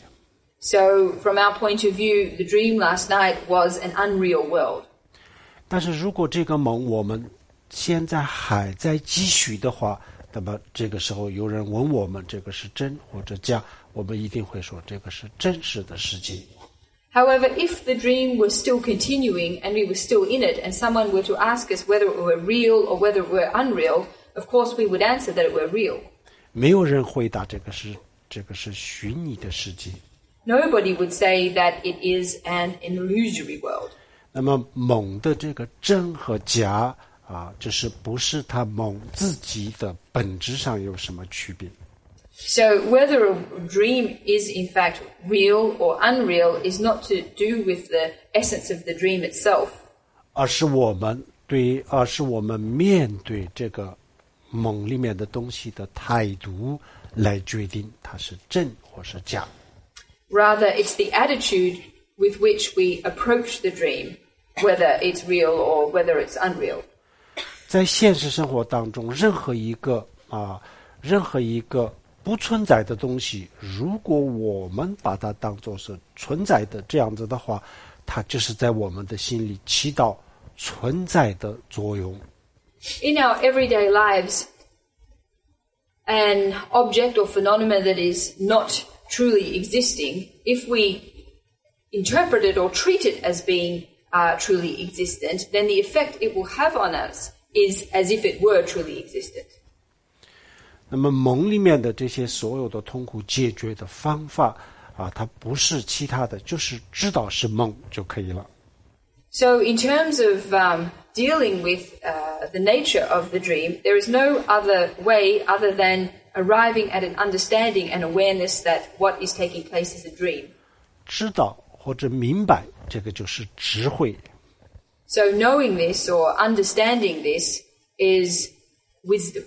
So, from our point of view, the dream last night was an unreal world. 但是如果这个梦我们现在还在继续的话，那么这个时候有人问我们这个是真或者假，我们一定会说这个是真实的世界。 However, if the dream was still continuing and we were still in it, and someone were to ask us whether it were real or whether it were unreal, of course we would answer that it were real. 没有人回答这个是这个是虚拟的世界。 Nobody would say that it is an illusory world. 那么梦的这个真和假啊，就是不是它梦自己的本质上有什么区别。 So whether a dream is in fact real or unreal is not to do with the essence of the dream itself. 而是我们对，而是我们面对这个梦里面的东西的态度来决定它是真或是假。 Rather, it's the attitude with which we approach the dream, whether it's real or whether it's unreal. 在现实生活当中，任何一个啊，任何一个不存在的东西，如果我们把它当作是存在的这样子的话，它就是在我们的心里起到存在的作用。 In our everyday lives, an object or phenomenon that is not truly existing, if we interpret it or treat it as being uh, truly existent, then the effect it will have on us is as if it were truly existent. 那么梦里面的这些所有的痛苦解决的方法啊，它不是其他的，就是知道是梦就可以了。 So in terms of um, dealing with uh, the nature of the dream, there is no other way other than arriving at an understanding and awareness that what is taking place is a dream. 知道或者明白，这个就是智慧。 So knowing this or understanding this is wisdom.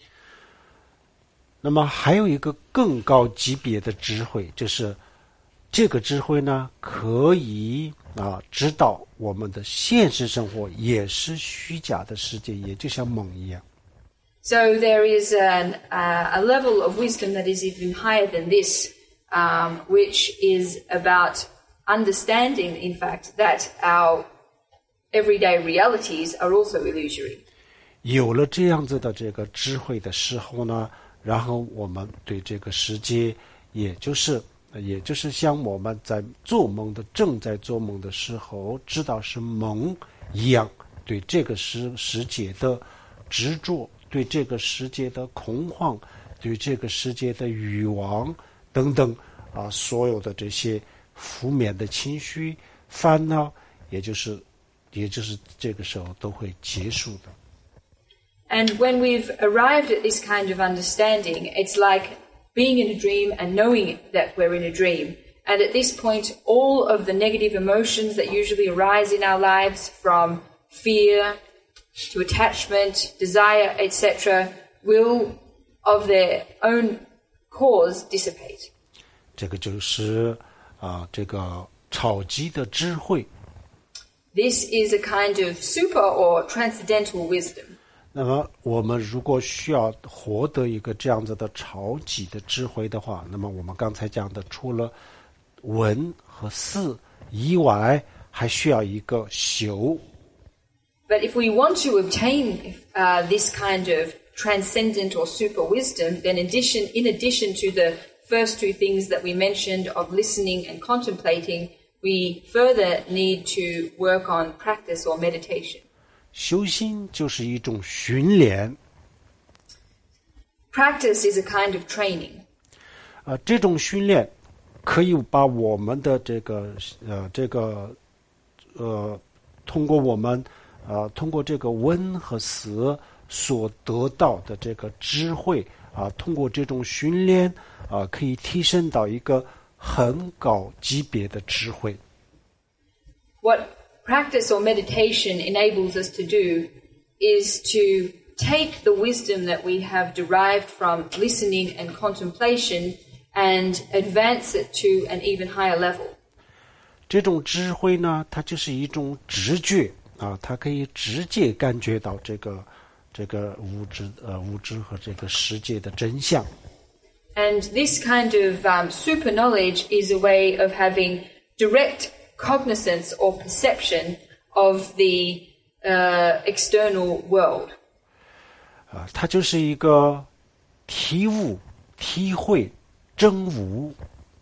那么还有一个更高级别的智慧，就是这个智慧呢，可以啊知道我们的现实生活也是虚假的世界，也就像梦一样。 So there is an, uh, a level of wisdom that is even higher than this, um, which is about understanding, in fact, that our everyday realities are also illusory. 有了这样子的这个智慧的时候呢，然后我们对这个世界，也就是也就是像我们在做梦的正在做梦的时候知道是梦一样，对这个世世界的执着，对这个世界的恐慌，对这个世界的欲望等等啊，所有的这些负面的情绪烦恼，也就是也就是这个时候都会结束的。 And when we've arrived at this kind of understanding, it's like being in a dream and knowing that we're in a dream. And at this point, all of the negative emotions that usually arise in our lives, from fear to attachment, desire, et cetera, will, of their own cause, dissipate. 这个就是啊，这个超级的智慧。 This is a kind of super or transcendental wisdom. 那么我们如果需要获得一个这样子的超级的智慧的话，那么我们刚才讲的，除了闻和思以外，还需要一个修。 But if we want to obtain uh, this kind of transcendent or super wisdom, then in addition, in addition to the first two things that we mentioned of listening and contemplating, we further need to work on practice or meditation. 修心就是一种训练。 Practice is a kind of training. 呃，这种训练可以把我们的这个呃这个呃通过我们呃通过这个闻和思所得到的这个智慧啊、呃，通过这种训练啊、呃，可以提升到一个很高级别的智慧。 What practice or meditation enables us to do is to take the wisdom that we have derived from listening and contemplation and advance it to an even higher level. 这种智慧呢，它就是一种直觉啊，它可以直接感觉到这个这个物质呃物质和这个世界的真相。 And this kind of um, super knowledge is a way of having direct cognizance or perception of the uh, external world. 啊，它就是一个体悟、体会、证悟。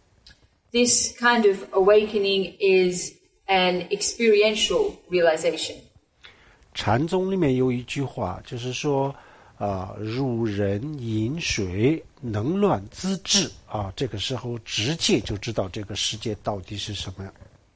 This kind of awakening is an experiential realization. 禅宗里面有一句话，就是说，啊、呃，如人饮水，能乱自治啊。这个时候直接就知道这个世界到底是什么样。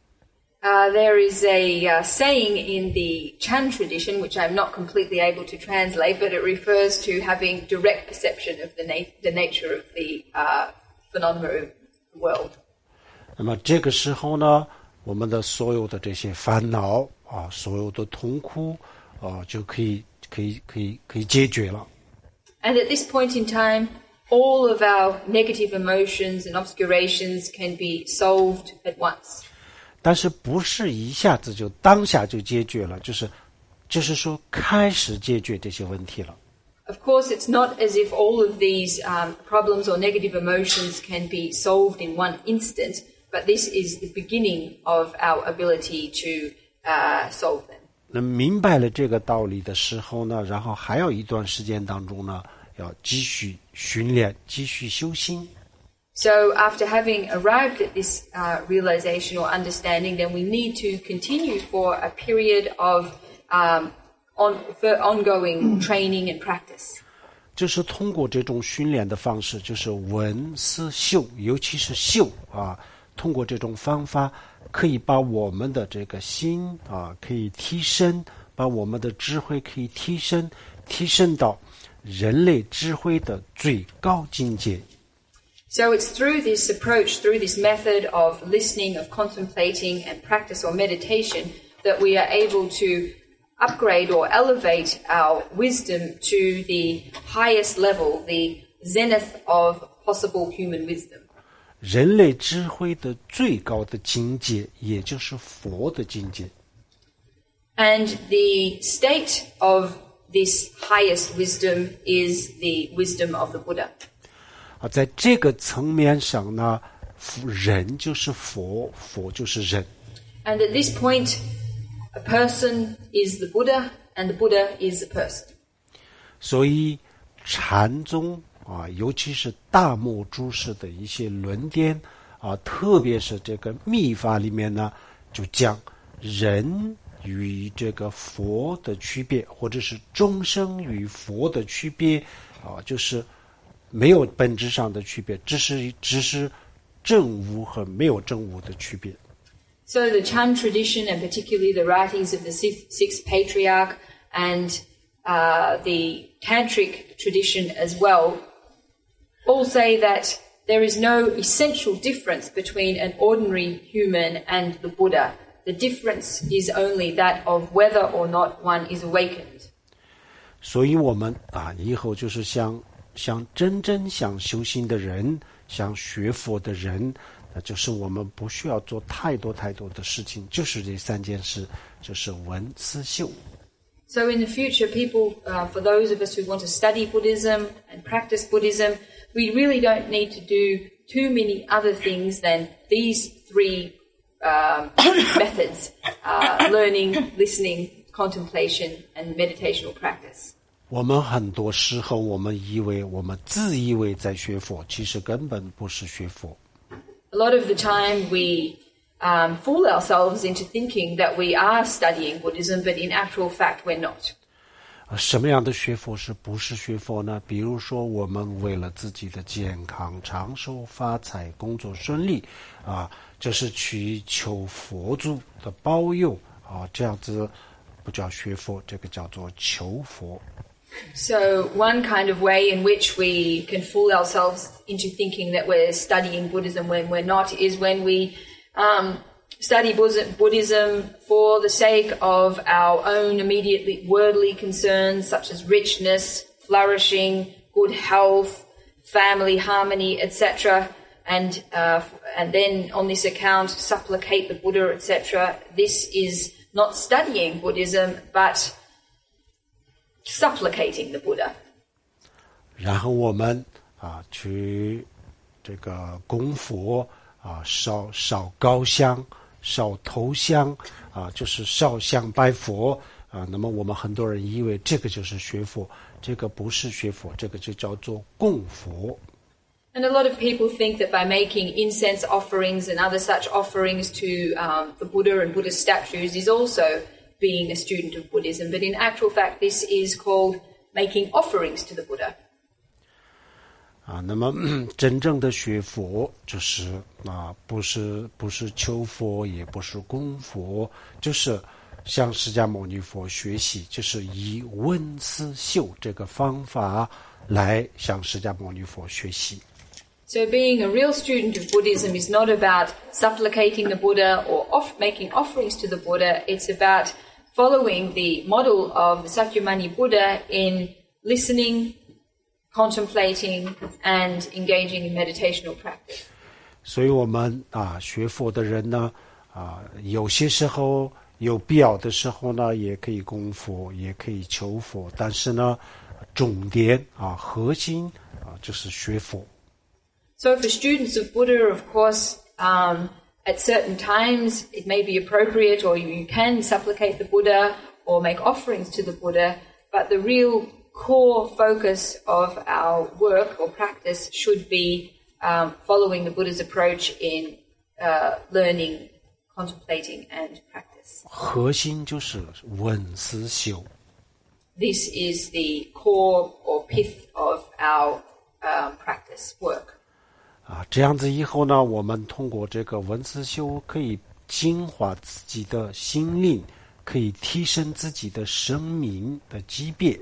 Uh, there is a uh, saying in the Chan tradition, which I'm not completely able to translate, but it refers to having direct perception of the, na- the nature of the uh, phenomena of the world. 那么这个时候呢，我们的所有的这些烦恼啊，所有的痛苦啊，就可以可以可以可以解决了。 And at this point in time, all of our negative emotions and obscurations can be solved at once. 但是不是一下子就当下就解决了，就是就是说开始解决这些问题了。 Of course, it's not as if all of these um, problems or negative emotions can be solved in one instant, but this is the beginning of our ability to uh, solve them. 那明白了这个道理的时候呢，然后还有一段时间当中呢，要继续训练，继续修心。 So after having arrived at this uh, realization or understanding, then we need to continue for a period of um, on, for ongoing training and practice. 就是通过这种训练的方式，就是闻思修，尤其是修啊，通过这种方法，可以把我们的这个心啊，可以提升，把我们的智慧可以提升，提升到人类智慧的最高境界。 So it's through this approach, through this method of listening, of contemplating and practice or meditation that we are able to upgrade or elevate our wisdom to the highest level, the zenith of possible human wisdom. 人类智慧的最高的境界，也就是佛的境界。 And the state of this highest wisdom is the wisdom of the Buddha. 啊，在这个层面上呢，人就是佛，佛就是人。 And at this point, a person is the Buddha, and the Buddha is a person. 所以禅宗啊，尤其是大目注释的一些论点啊，特别是这个密法里面呢，就讲人与这个佛的区别，或者是众生与佛的区别啊，就是没有本质上的区别，只是只是正悟和没有正悟的区别。 So the Chan tradition, and particularly the writings of the sixth, sixth patriarch and uh, the Tantric tradition as well, all say that there is no essential difference between an ordinary human and the Buddha. The difference is only that of whether or not one is awakened. 所以我们啊，以后就是想想真正想修行的人，想学佛的人，那就是我们不需要做太多太多的事情，就是这三件事，就是闻思修。 So in the future, people, uh, for those of us who want to study Buddhism and practice Buddhism, we really don't need to do too many other things than these three um, methods, uh, learning, listening, contemplation, and meditational practice. 我们很多时候我们以为我们自以为在学佛，其实根本不是学佛。 A lot of the time we um, fool ourselves into thinking that we are studying Buddhism, but in actual fact we're not. 什么样的学佛是不是学佛呢？比如说我们为了自己的健康、长寿、发财、工作顺利啊，这是去求佛祖的保佑啊，这样子不叫学佛，这个叫做求佛。 So one kind of way in which we can fool ourselves into thinking that we're studying Buddhism when we're not is when we um, study Buddhism for the sake of our own immediately worldly concerns such as richness, flourishing, good health, family harmony, et cetera. And uh, and then on this account supplicate the Buddha, et cetera. This is not studying Buddhism, but supplicating the Buddha. 然后我们啊去这个供佛啊，烧烧高香、烧头香啊，就是烧香拜佛啊。那么我们很多人以为这个就是学佛，这个不是学佛，这个就叫做供佛。 And a lot of people think that by making incense offerings and other such offerings to um, the Buddha and Buddha statues is also being a student of Buddhism. But in actual fact, this is called making offerings to the Buddha. 啊，那么真正的学佛就是啊，不是不是求佛，也不是供佛，就是向释迦牟尼佛学习，就是以闻思修这个方法来向释迦牟尼佛学习。 So being a real student of Buddhism is not about supplicating the Buddha or off making offerings to the Buddha. It's about following the model of the Sakyamuni Buddha in listening, contemplating, and engaging in meditational practice. 所以我们啊学佛的人呢啊有些时候有必要的时候呢也可以供佛，也可以求佛，但是呢重点啊核心啊就是学佛。 So for students of Buddha, of course, um, at certain times it may be appropriate or you can supplicate the Buddha or make offerings to the Buddha, but the real core focus of our work or practice should be um, following the Buddha's approach in uh, learning, contemplating and practice. 核心就是闻思修。 This is the core or pith of our um, practice work. 啊，这样子以后呢，我们通过这个闻思修，可以净化自己的心灵，可以提升自己的生命的级别。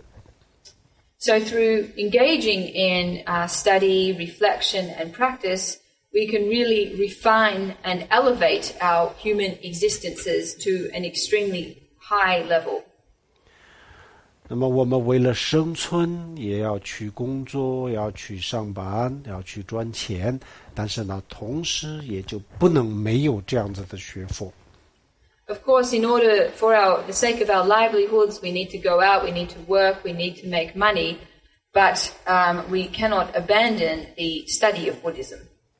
So through engaging in uh, study, reflection and practice, we can really refine and elevate our human existences to an extremely high level. 那么我们为了生存，也要去工作，要去上班，要去赚钱，但是呢，同时也就不能没有这样子的学佛。 Of course, in order for our the sake of our livelihoods, we need to go out, we need to work, we need to make money, but um, we cannot abandon the study of Buddhism.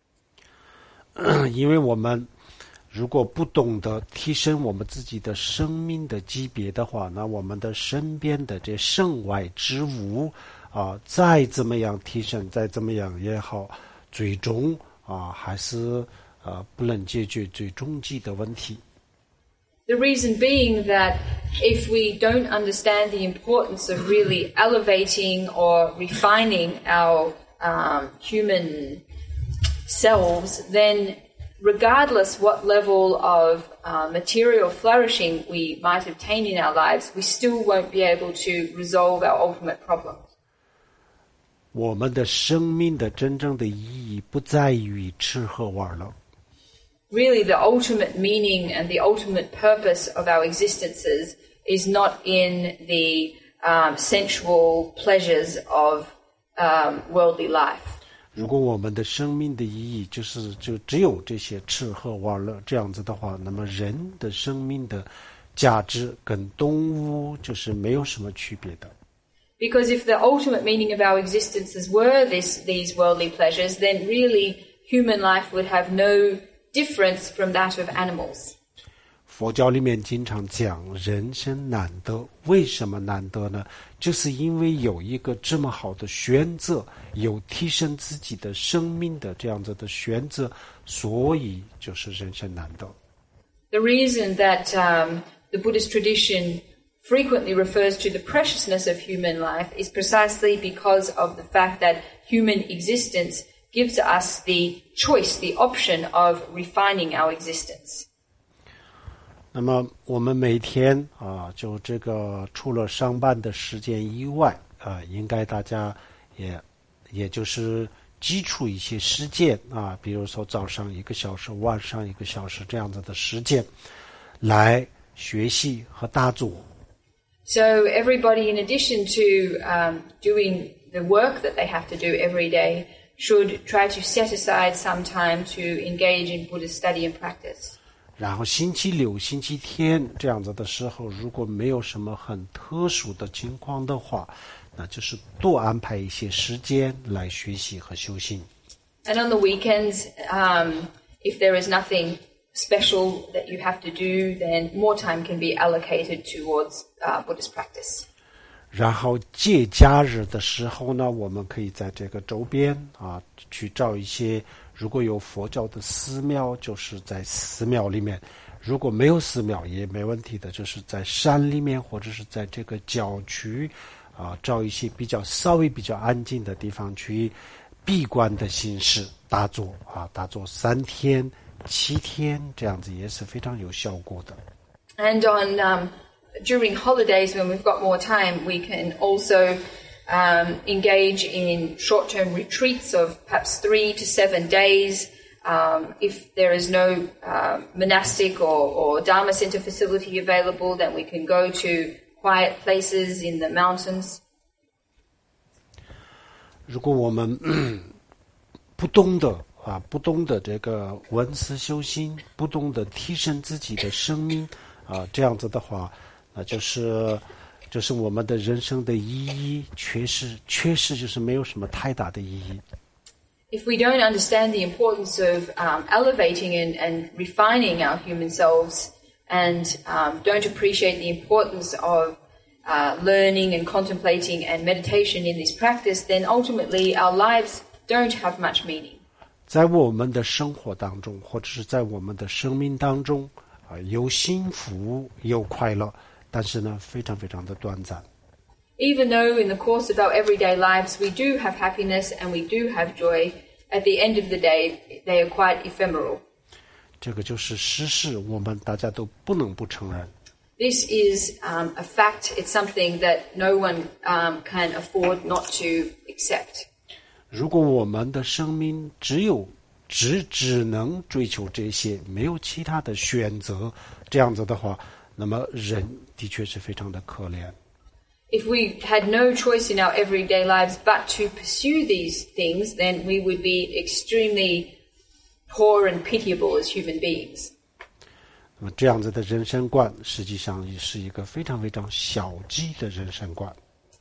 因为我们如果不懂得提升我们自己的生命的级别的话，那我们的身边的这身外之物啊，再怎么样提升，再怎么样也好，最终啊还是呃不能解决最终极的问题。 The reason being that if we don't understand the importance of really elevating or refining our um, human selves, then regardless what level of uh, material flourishing we might obtain in our lives, we still won't be able to resolve our ultimate problems. 我们的生命的真正的意义不在于吃喝玩乐。 Really, the ultimate meaning and the ultimate purpose of our existences is not in the um, sensual pleasures of um, worldly life. 如果我们的生命的意义就是就只有这些吃喝玩乐这样子的话，那么人的生命的价值跟动物就是没有什么区别的。 Because if the ultimate meaning of our existences were this, these worldly pleasures, then really human life would have no difference from that of animals. 佛教里面经常讲人生难得，为什么难得呢？就是因为有一个这么好的选择，有提升自己的生命的这样子的选择，所以就是人生难得。 The reason that um, the Buddhist tradition frequently refers to the preciousness of human life is precisely because of the fact that human existence gives us the choice, the option of refining our existence. 那么我们每天啊，就这个除了上班的时间以外啊，应该大家也也就是基础一些时间啊，比如说早上一个小时，晚上一个小时这样子的时间，来学习和打坐。 So everybody, in addition to um, doing the work that they have to do every day, should try to set aside some time to engage in Buddhist study and practice. 然后星期六、星期天这样子的时候，如果没有什么很特殊的情况的话，那就是多安排一些时间来学习和修行。 And on the weekends, um, if there is nothing special that you have to do, then more time can be allocated towards uh, Buddhist practice. 然后节假日的时候呢，我们可以在这个周边啊去找一些，如果有佛教的寺庙，就是在寺庙里面；如果没有寺庙也没问题的，就是在山里面或者是在这个郊区啊，找一些比较稍微比较安静的地方去闭关的形式打坐啊，打坐三天、七天这样子也是非常有效果的。 And on um, during holidays, when we've got more time, we can also um, engage in short-term retreats of perhaps three to seven days. Um, if there is no uh, monastic or, or Dharma center facility available, then we can go to quiet places in the mountains. 如果我们不懂得啊，不懂得这个闻思修心，不懂得提升自己的生命啊，这样子的话，那就是就是我们的人生的意义确实确实就是没有什么太大的意义。 If we don't understand the importance of um, elevating and, and refining our human selves, and um, don't appreciate the importance of uh, learning and contemplating and meditation in this practice, then ultimately our lives don't have much meaning. 在我们的生活当中，或者是在我们的生命当中，啊，有幸福有快乐，但是呢，非常非常的短暂。 Even though in the course of our everyday lives we do have happiness and we do have joy, at the end of the day they are quite ephemeral. 这个就是事实，我们大家都不能不承认。 This is um, a fact. It's something that no one um, can afford not to accept. 如果我们的生命只有只只能追求这些，没有其他的选择，这样子的话，那么人的确是非常的可怜。 If we had no choice in our everyday lives but to pursue these things, then we would be extremely poor and pitiable as human beings. 那么这样子的人生观，实际上也是一个非常非常消极的人生观。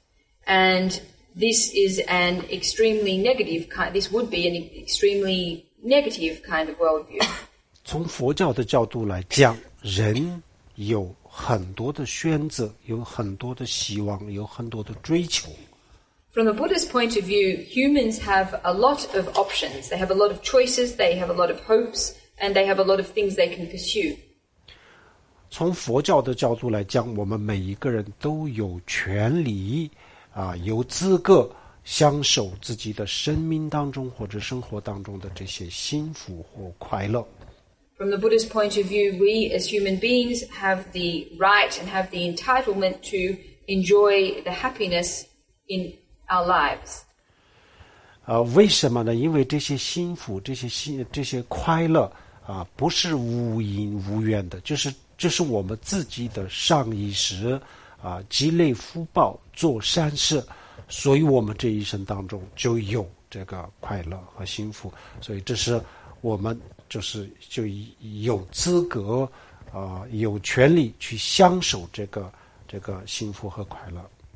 And this is an extremely negative kind, this would be an extremely negative kind of worldview. 从佛教的角度来讲，人有很多的选择，有很多的希望，有很多的追求。 From the Buddhist point of view, humans have a lot of options. They have a lot of choices, they have a lot of hopes, and they have a lot of things they can pursue. 从佛教的角度来讲，我们每一个人都有权利啊，有资格享受自己的生命当中或者生活当中的这些幸福或快乐。 From the Buddhist point of view, we as human beings have the right and have the entitlement to enjoy the happiness in our lives. 啊，为什么呢？因为这些幸福、这些幸、这些快乐啊，不是无因无缘的，就是就是我们自己的上意识啊，积累福报、做善事，所以我们这一生当中就有这个快乐和幸福，所以这是我们就是就有资格啊、呃，有权利去享受这个这个幸福和快乐。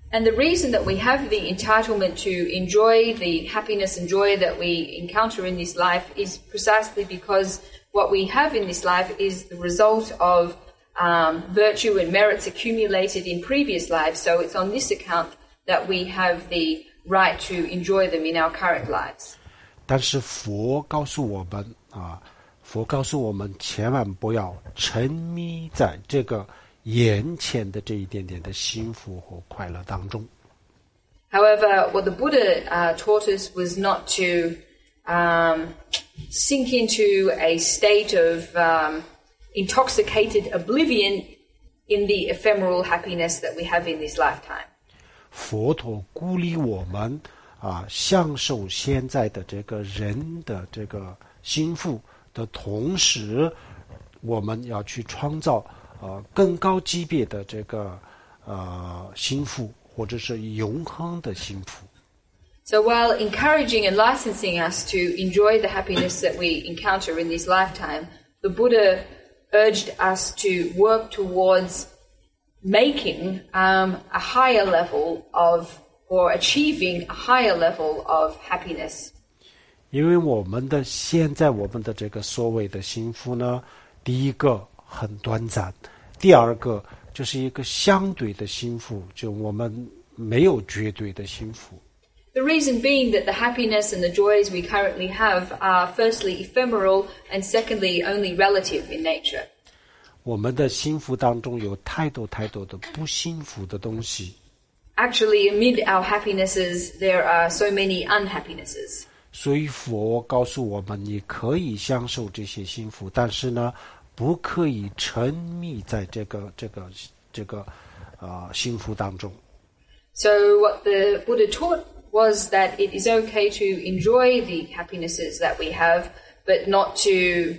And the reason that we have the entitlement to enjoy the happiness and joy that we encounter in this life is precisely because what we have in this life is the result of um, virtue and merits accumulated in previous lives. So it's on this account that we have the right to enjoy them in our current lives. 但是佛告诉我们啊，佛告诉我们千万不要沉迷在这个眼前的这一点点的幸福和快乐当中。 However, what the Buddha uh, taught us was not to um, sink into a state of um, intoxicated oblivion in the ephemeral happiness that we have in this lifetime. 佛陀鼓励我们啊，享受现在的这个人的这个幸福的同时，我们要去创造呃更高级别的这个呃幸福，或者是永恒的幸福。 So while encouraging and licensing us to enjoy the happiness that we encounter in this lifetime, the Buddha urged us to work towards making um, a higher level of, or achieving a higher level of happiness. 因为我们的现在我们的这个所谓的幸福呢，第一个很短暂，第二个就是一个相对的幸福，就我们没有绝对的幸福。 The reason being that the happiness and the joys we currently have are firstly ephemeral and secondly only relative in nature. 我们的幸福当中有太多太多的不幸福的东西。 Actually, amid our happinesses, there are so many unhappinesses. 所以佛告诉我们，你可以享受这些幸福，但是呢，不可以沉迷在这个这个这个呃幸福当中。 So what the Buddha taught was that it is okay to enjoy the happinesses that we have, but not to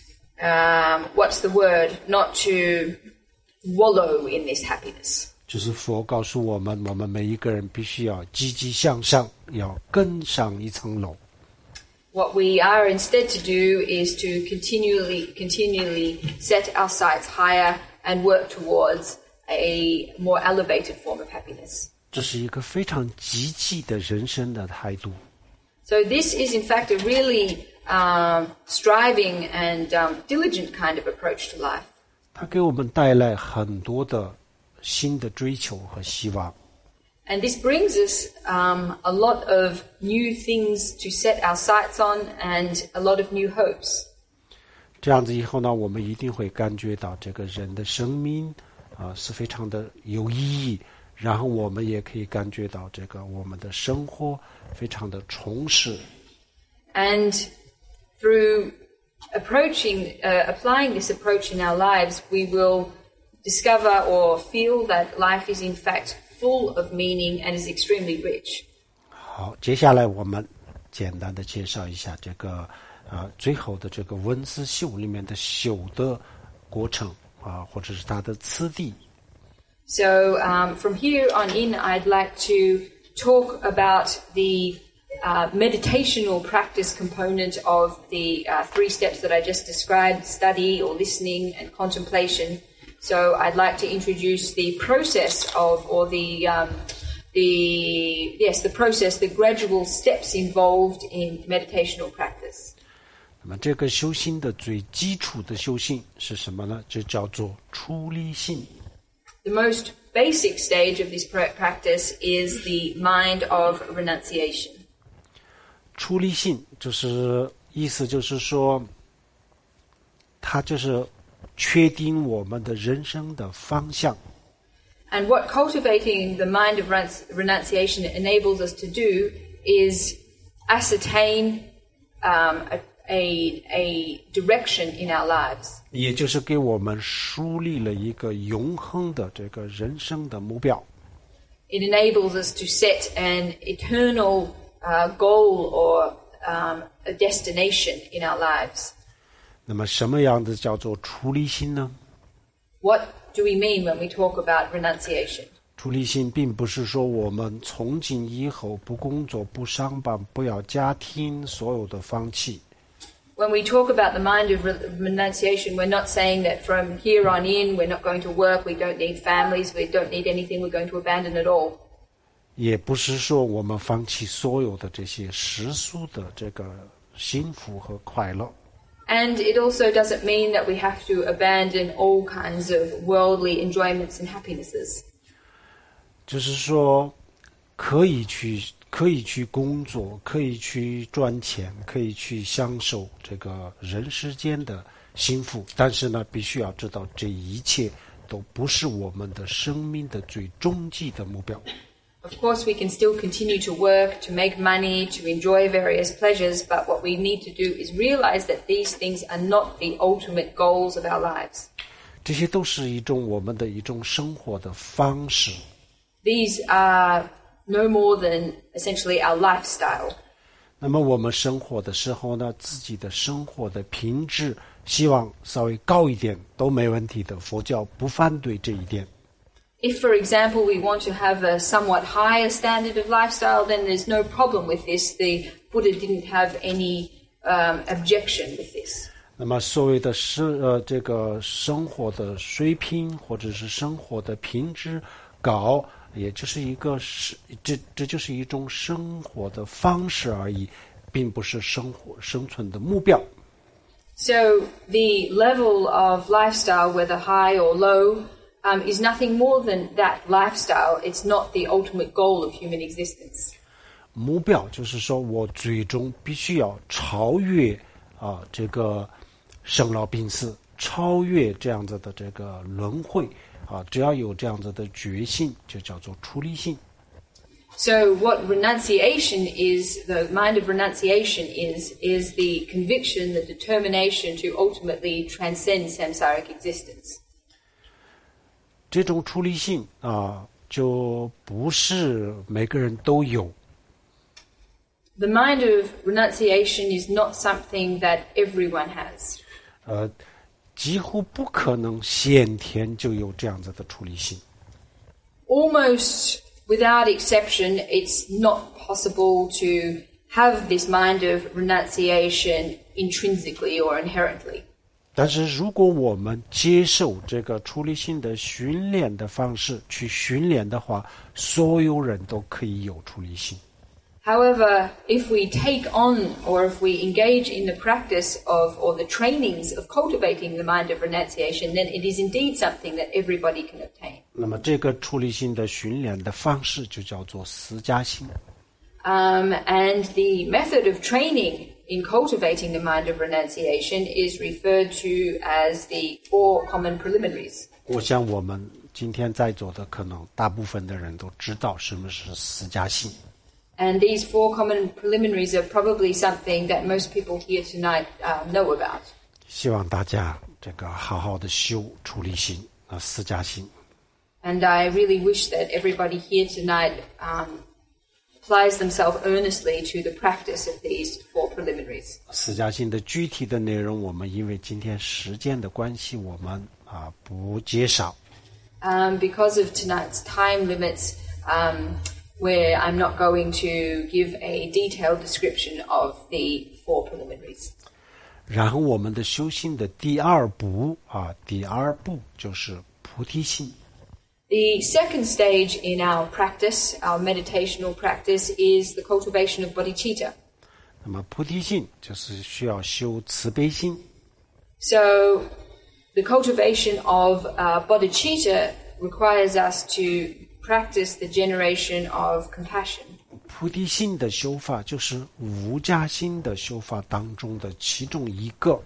Um, what's the word? Not to wallow in this happiness. 就是佛告诉我们，我们每一个人必须要积极向上，要更上一层楼。 What we are instead to do is to continually, continually set our sights higher and work towards a more elevated form of happiness. 这是一个非常积极的人生的态度。 So this is in fact a really Um, striving and um, diligent kind of approach to life. 它给我们带来很多的新的追求和希望。 And this brings us um, a lot of new things to set our sights on and a lot of new hopes. 这样子以后呢，我们一定会感觉到这个人的生命啊、呃、是非常的有意义，然后我们也可以感觉到这个我们的生活非常的充实。 And through approaching, uh, applying this approach in our lives, we will discover or feel that life is in fact full of meaning and is extremely rich. 好，接下来我们简单的介绍一下这个呃最后的这个文思修里面的修的过程啊、呃，或者是它的次第。 So um, from here on in, I'd like to talk about the Uh, meditational practice component of the uh, three steps that I just described, study or listening and contemplation. So I'd like to introduce the process of, or the, um, the, yes, the process, the gradual steps involved in meditational practice. 那么这个修行的最基础的修行是什么呢？就叫做出离心。 The most basic stage of this practice is the mind of renunciation. 出离心就是意思就是说，它就是确定我们的人生的方向。 And what cultivating the mind of renunciation enables us to do is ascertain um, a, a, a direction in our lives. 也就是给我们树立了一个永恒的这个人生的目标。 It enables us to set an eternal Uh, goal or um, a destination in our lives. 那么什么样子叫做出离心呢？ What do we mean when we talk about renunciation? 出离心并不是说我们从今以后不工作、不上班、不要家庭，所有的放弃。 When we talk about the mind of renunciation, we're not saying that from here on in we're not going to work, we don't need families, we don't need anything, we're going to abandon it all. 也不是说我们放弃所有的这些世俗的这个幸福和快乐。 And it also doesn't mean that we have to abandon all kinds of worldly enjoyments and happinesses. 就是说，可以去可以去工作，可以去赚钱，可以去享受这个人世间的幸福，但是呢，必须要知道这一切都不是我们的生命的最终极的目标。 Of course, we can still continue to work, to make money, to enjoy various pleasures, but what we need to do is realize that these things are not the ultimate goals of our lives. 这些都是一种我们的一种生活的方式。 These are no more than essentially our lifestyle. 那么我们生活的时候呢，自己的生活的品质希望稍微高一点都没问题的，佛教不反对这一点。 If, for example, we want to have a somewhat higher standard of lifestyle, then there's no problem with this. The Buddha didn't have any um, objection with this. 那么所谓的生呃这个生活的水平或者是生活的品质高，也就是一个是这这就是一种生活的方式而已，并不是生活生存的目标。 So the level of lifestyle, whether high or low, um, is nothing more than that lifestyle. It's not the ultimate goal of human existence. 目标就是说我最终必须要超越啊这个生老病死，超越这样子的这个轮回啊，只要有这样子的决心，就叫做出离心。 So what renunciation is, the mind of renunciation is, is the conviction, the determination to ultimately transcend samsaric existence. 这种出离心啊，就不是每个人都有。 The mind of renunciation is not something that everyone has. 呃，几乎不可能先天就有这样子的出离心。 Almost without exception, it's not possible to have this mind of renunciation intrinsically or inherently. 但是如果我们接受这个出离心的训练的方式去训练的话，所有人都可以有出离心。 However, if we take on or if we engage in the practice of or the trainings of cultivating the mind of renunciation, then it is indeed something that everybody can obtain. 那么这个出离心的训练的方式就叫做思嘉心。 Um, and the method of training in cultivating the mind of renunciation is referred to as the four common preliminaries. 我想我们今天在座的可能大部分的人都知道什么是思嘉心。 And these four common preliminaries are probably something that most people here tonight uh, know about. 希望大家这个好好的修出离心啊，思嘉心。 And I really wish that everybody here tonight um, applies themselves earnestly to the practice of these four preliminaries. 思嘉心的具体的内容，我们因为今天时间的关系，我们啊不介绍。 Um, because of tonight's time limits, um, where I'm not going to give a detailed description of the four preliminaries. 然后我们的修行的第二步啊，第二步就是菩提心。 The second stage in our practice, our meditational practice, is the cultivation of bodhicitta. 那么菩提心就是需要修慈悲心。 So, the cultivation of uh, bodhicitta requires us to practice the generation of compassion. 菩提心的修法就是无家心的修法当中的其中一个。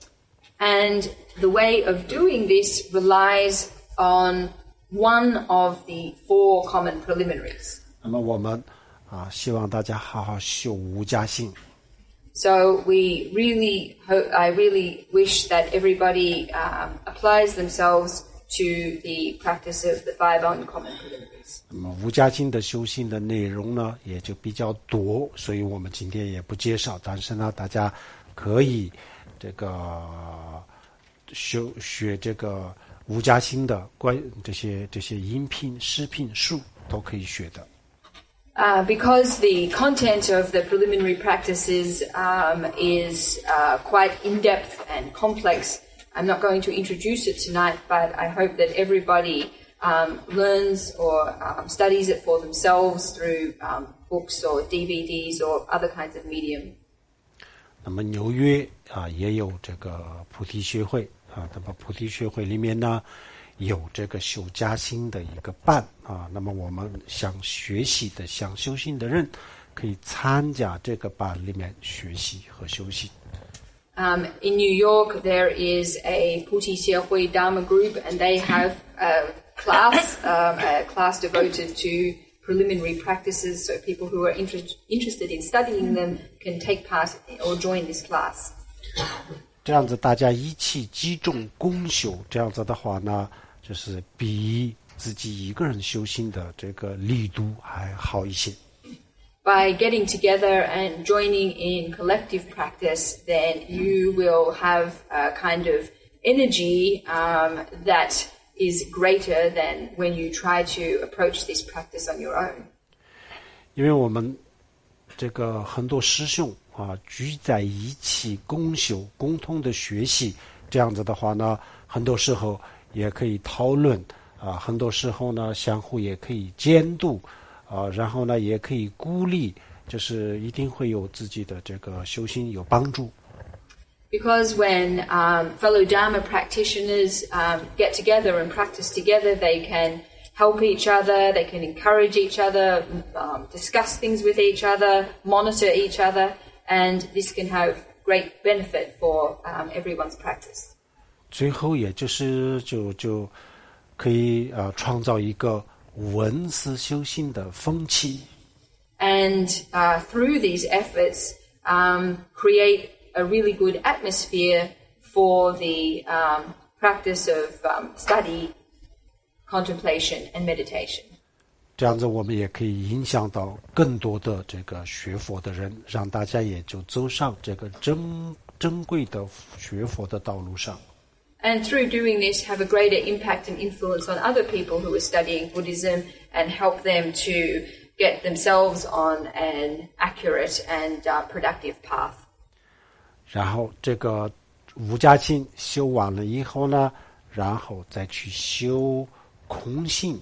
And the way of doing this relies on one of the four common preliminaries. 那么我们啊，希望大家好好修无家心。 So we really, ho- I really wish that everybody um, applies themselves to the practice of the five uncommon preliminaries. 那么无家心的修行的内容呢，也就比较多，所以我们今天也不介绍。但是呢，大家可以这个修学这个无家心的关这些这些音频、视频、书都可以学的。 Uh, because the content of the preliminary practices um, is uh, quite in-depth and complex, I'm not going to introduce it tonight, but I hope that everybody um, learns or um, studies it for themselves through um, books or D V Ds or other kinds of medium. 那么纽约啊也有这个菩提学会啊，那么菩提学会里面呢有这个修加心的一个班啊，那么我们想学习的、想修行的人可以参加这个班里面学习和修行。 Um, in New York, there is a Puti Xiaohui Dharma group, and they have a class, um, a class devoted to preliminary practices, so people who are inter- interested in studying them can take part or join this class. 这样子大家一起集中共修，这样子的话呢，就是比自己一个人修行的这个力度还好一些。 By getting together and joining in collective practice, then you will have a kind of energy um, that is greater than when you try to approach this practice on your own. 因为我们这个很多师兄啊聚在一起共修、共同的学习，这样子的话呢，很多时候也可以讨论啊，很多时候呢相互也可以监督。啊，然后呢，也可以鼓励，就是一定会有自己的这个修行有帮助。 Because when um, fellow Dharma practitioners um, get together and practice together, they can help each other, they can encourage each other, um, discuss things with each other, monitor each other, and this can have great benefit for um, everyone's practice. 最后，也就是就就可以呃创造一个闻思修行的风气。 And uh, through these efforts, um, create a really good atmosphere for the um, practice of um, study, contemplation, and meditation. 这样子，我们也可以影响到更多的这个学佛的人，让大家也就走上这个珍珍贵的学佛的道路上。 And through doing this, have a greater impact and influence on other people who are studying Buddhism and help them to get themselves on an accurate and uh, productive path. 然后这个无家心修完了以后呢，然后再去修空性。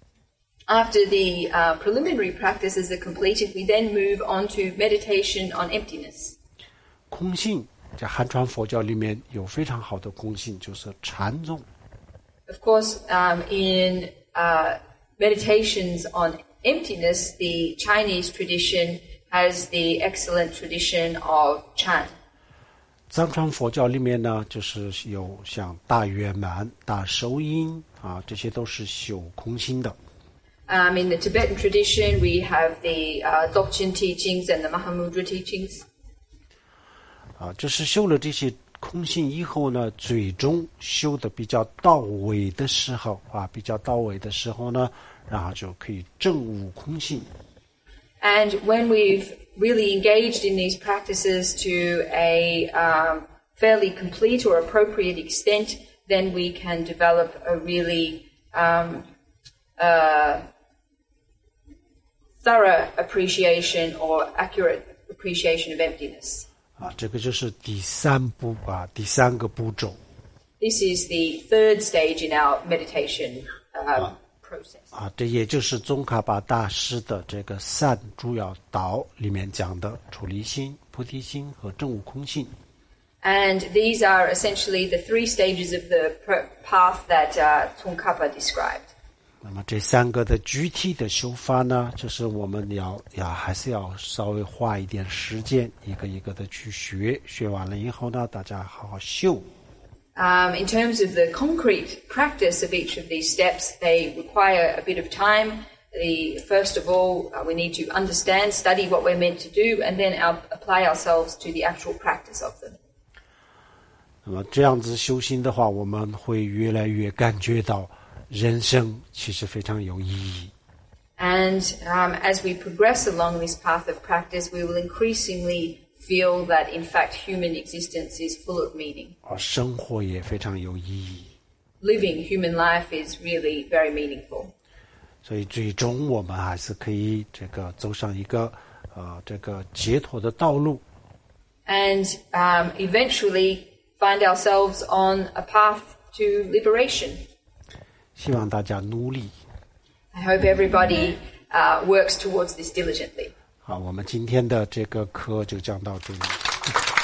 After the uh, preliminary practices are completed, we then move on to meditation on emptiness. 空性在汉传佛教里面有非常好的空性，就是禅宗。 Of course, um, in uh, meditations on emptiness, the Chinese tradition has the excellent tradition of Chan. 藏传佛教里面呢，就是有像大圆满、大受印啊，这些都是修空性的。 Um, in the Tibetan tradition, we have the uh, Dzogchen teachings and the Mahamudra teachings. 啊，就是修了这些空性以后呢，最终修的比较到位的时候啊，比较到位的时候呢，然后就可以证悟空性。 And when we've really engaged in these practices to a um, fairly complete or appropriate extent, then we can develop a really um, uh, thorough appreciation or accurate appreciation of emptiness. 啊，这个就是第三步啊，第三个步骤。 This is the third stage in our meditation uh, process. 啊，这也就是宗喀巴大师的这个三主要道里面讲的出离心、菩提心和证悟空性。 And these are essentially the three stages of the path that uh, Tsongkhapa described. 那么这三个的具体的修法呢，就是我们要要还是要稍微花一点时间，一个一个的去学，学完了以后呢，大家好好修。 Um, in terms of the concrete practice of each of these steps, they require a bit of time. The, first of all, uh, we need to understand, study what we're meant to do, and then our, apply ourselves to the actual practice of them. 那么这样子修行的话，我们会越来越感觉到人生其实非常有意义。 And um, as we progress along this path of practice, we will increasingly feel that, in fact, human existence is full of meaning. 而生活也非常有意义。 Living human life is really very meaningful. 所以最终我们还是可以这个走上一个呃这个解脱的道路。 And um, eventually find ourselves on a path to liberation. 希望大家努力。 I hope everybody uh, works towards this diligently. 好，我们今天的这个课就讲到这里。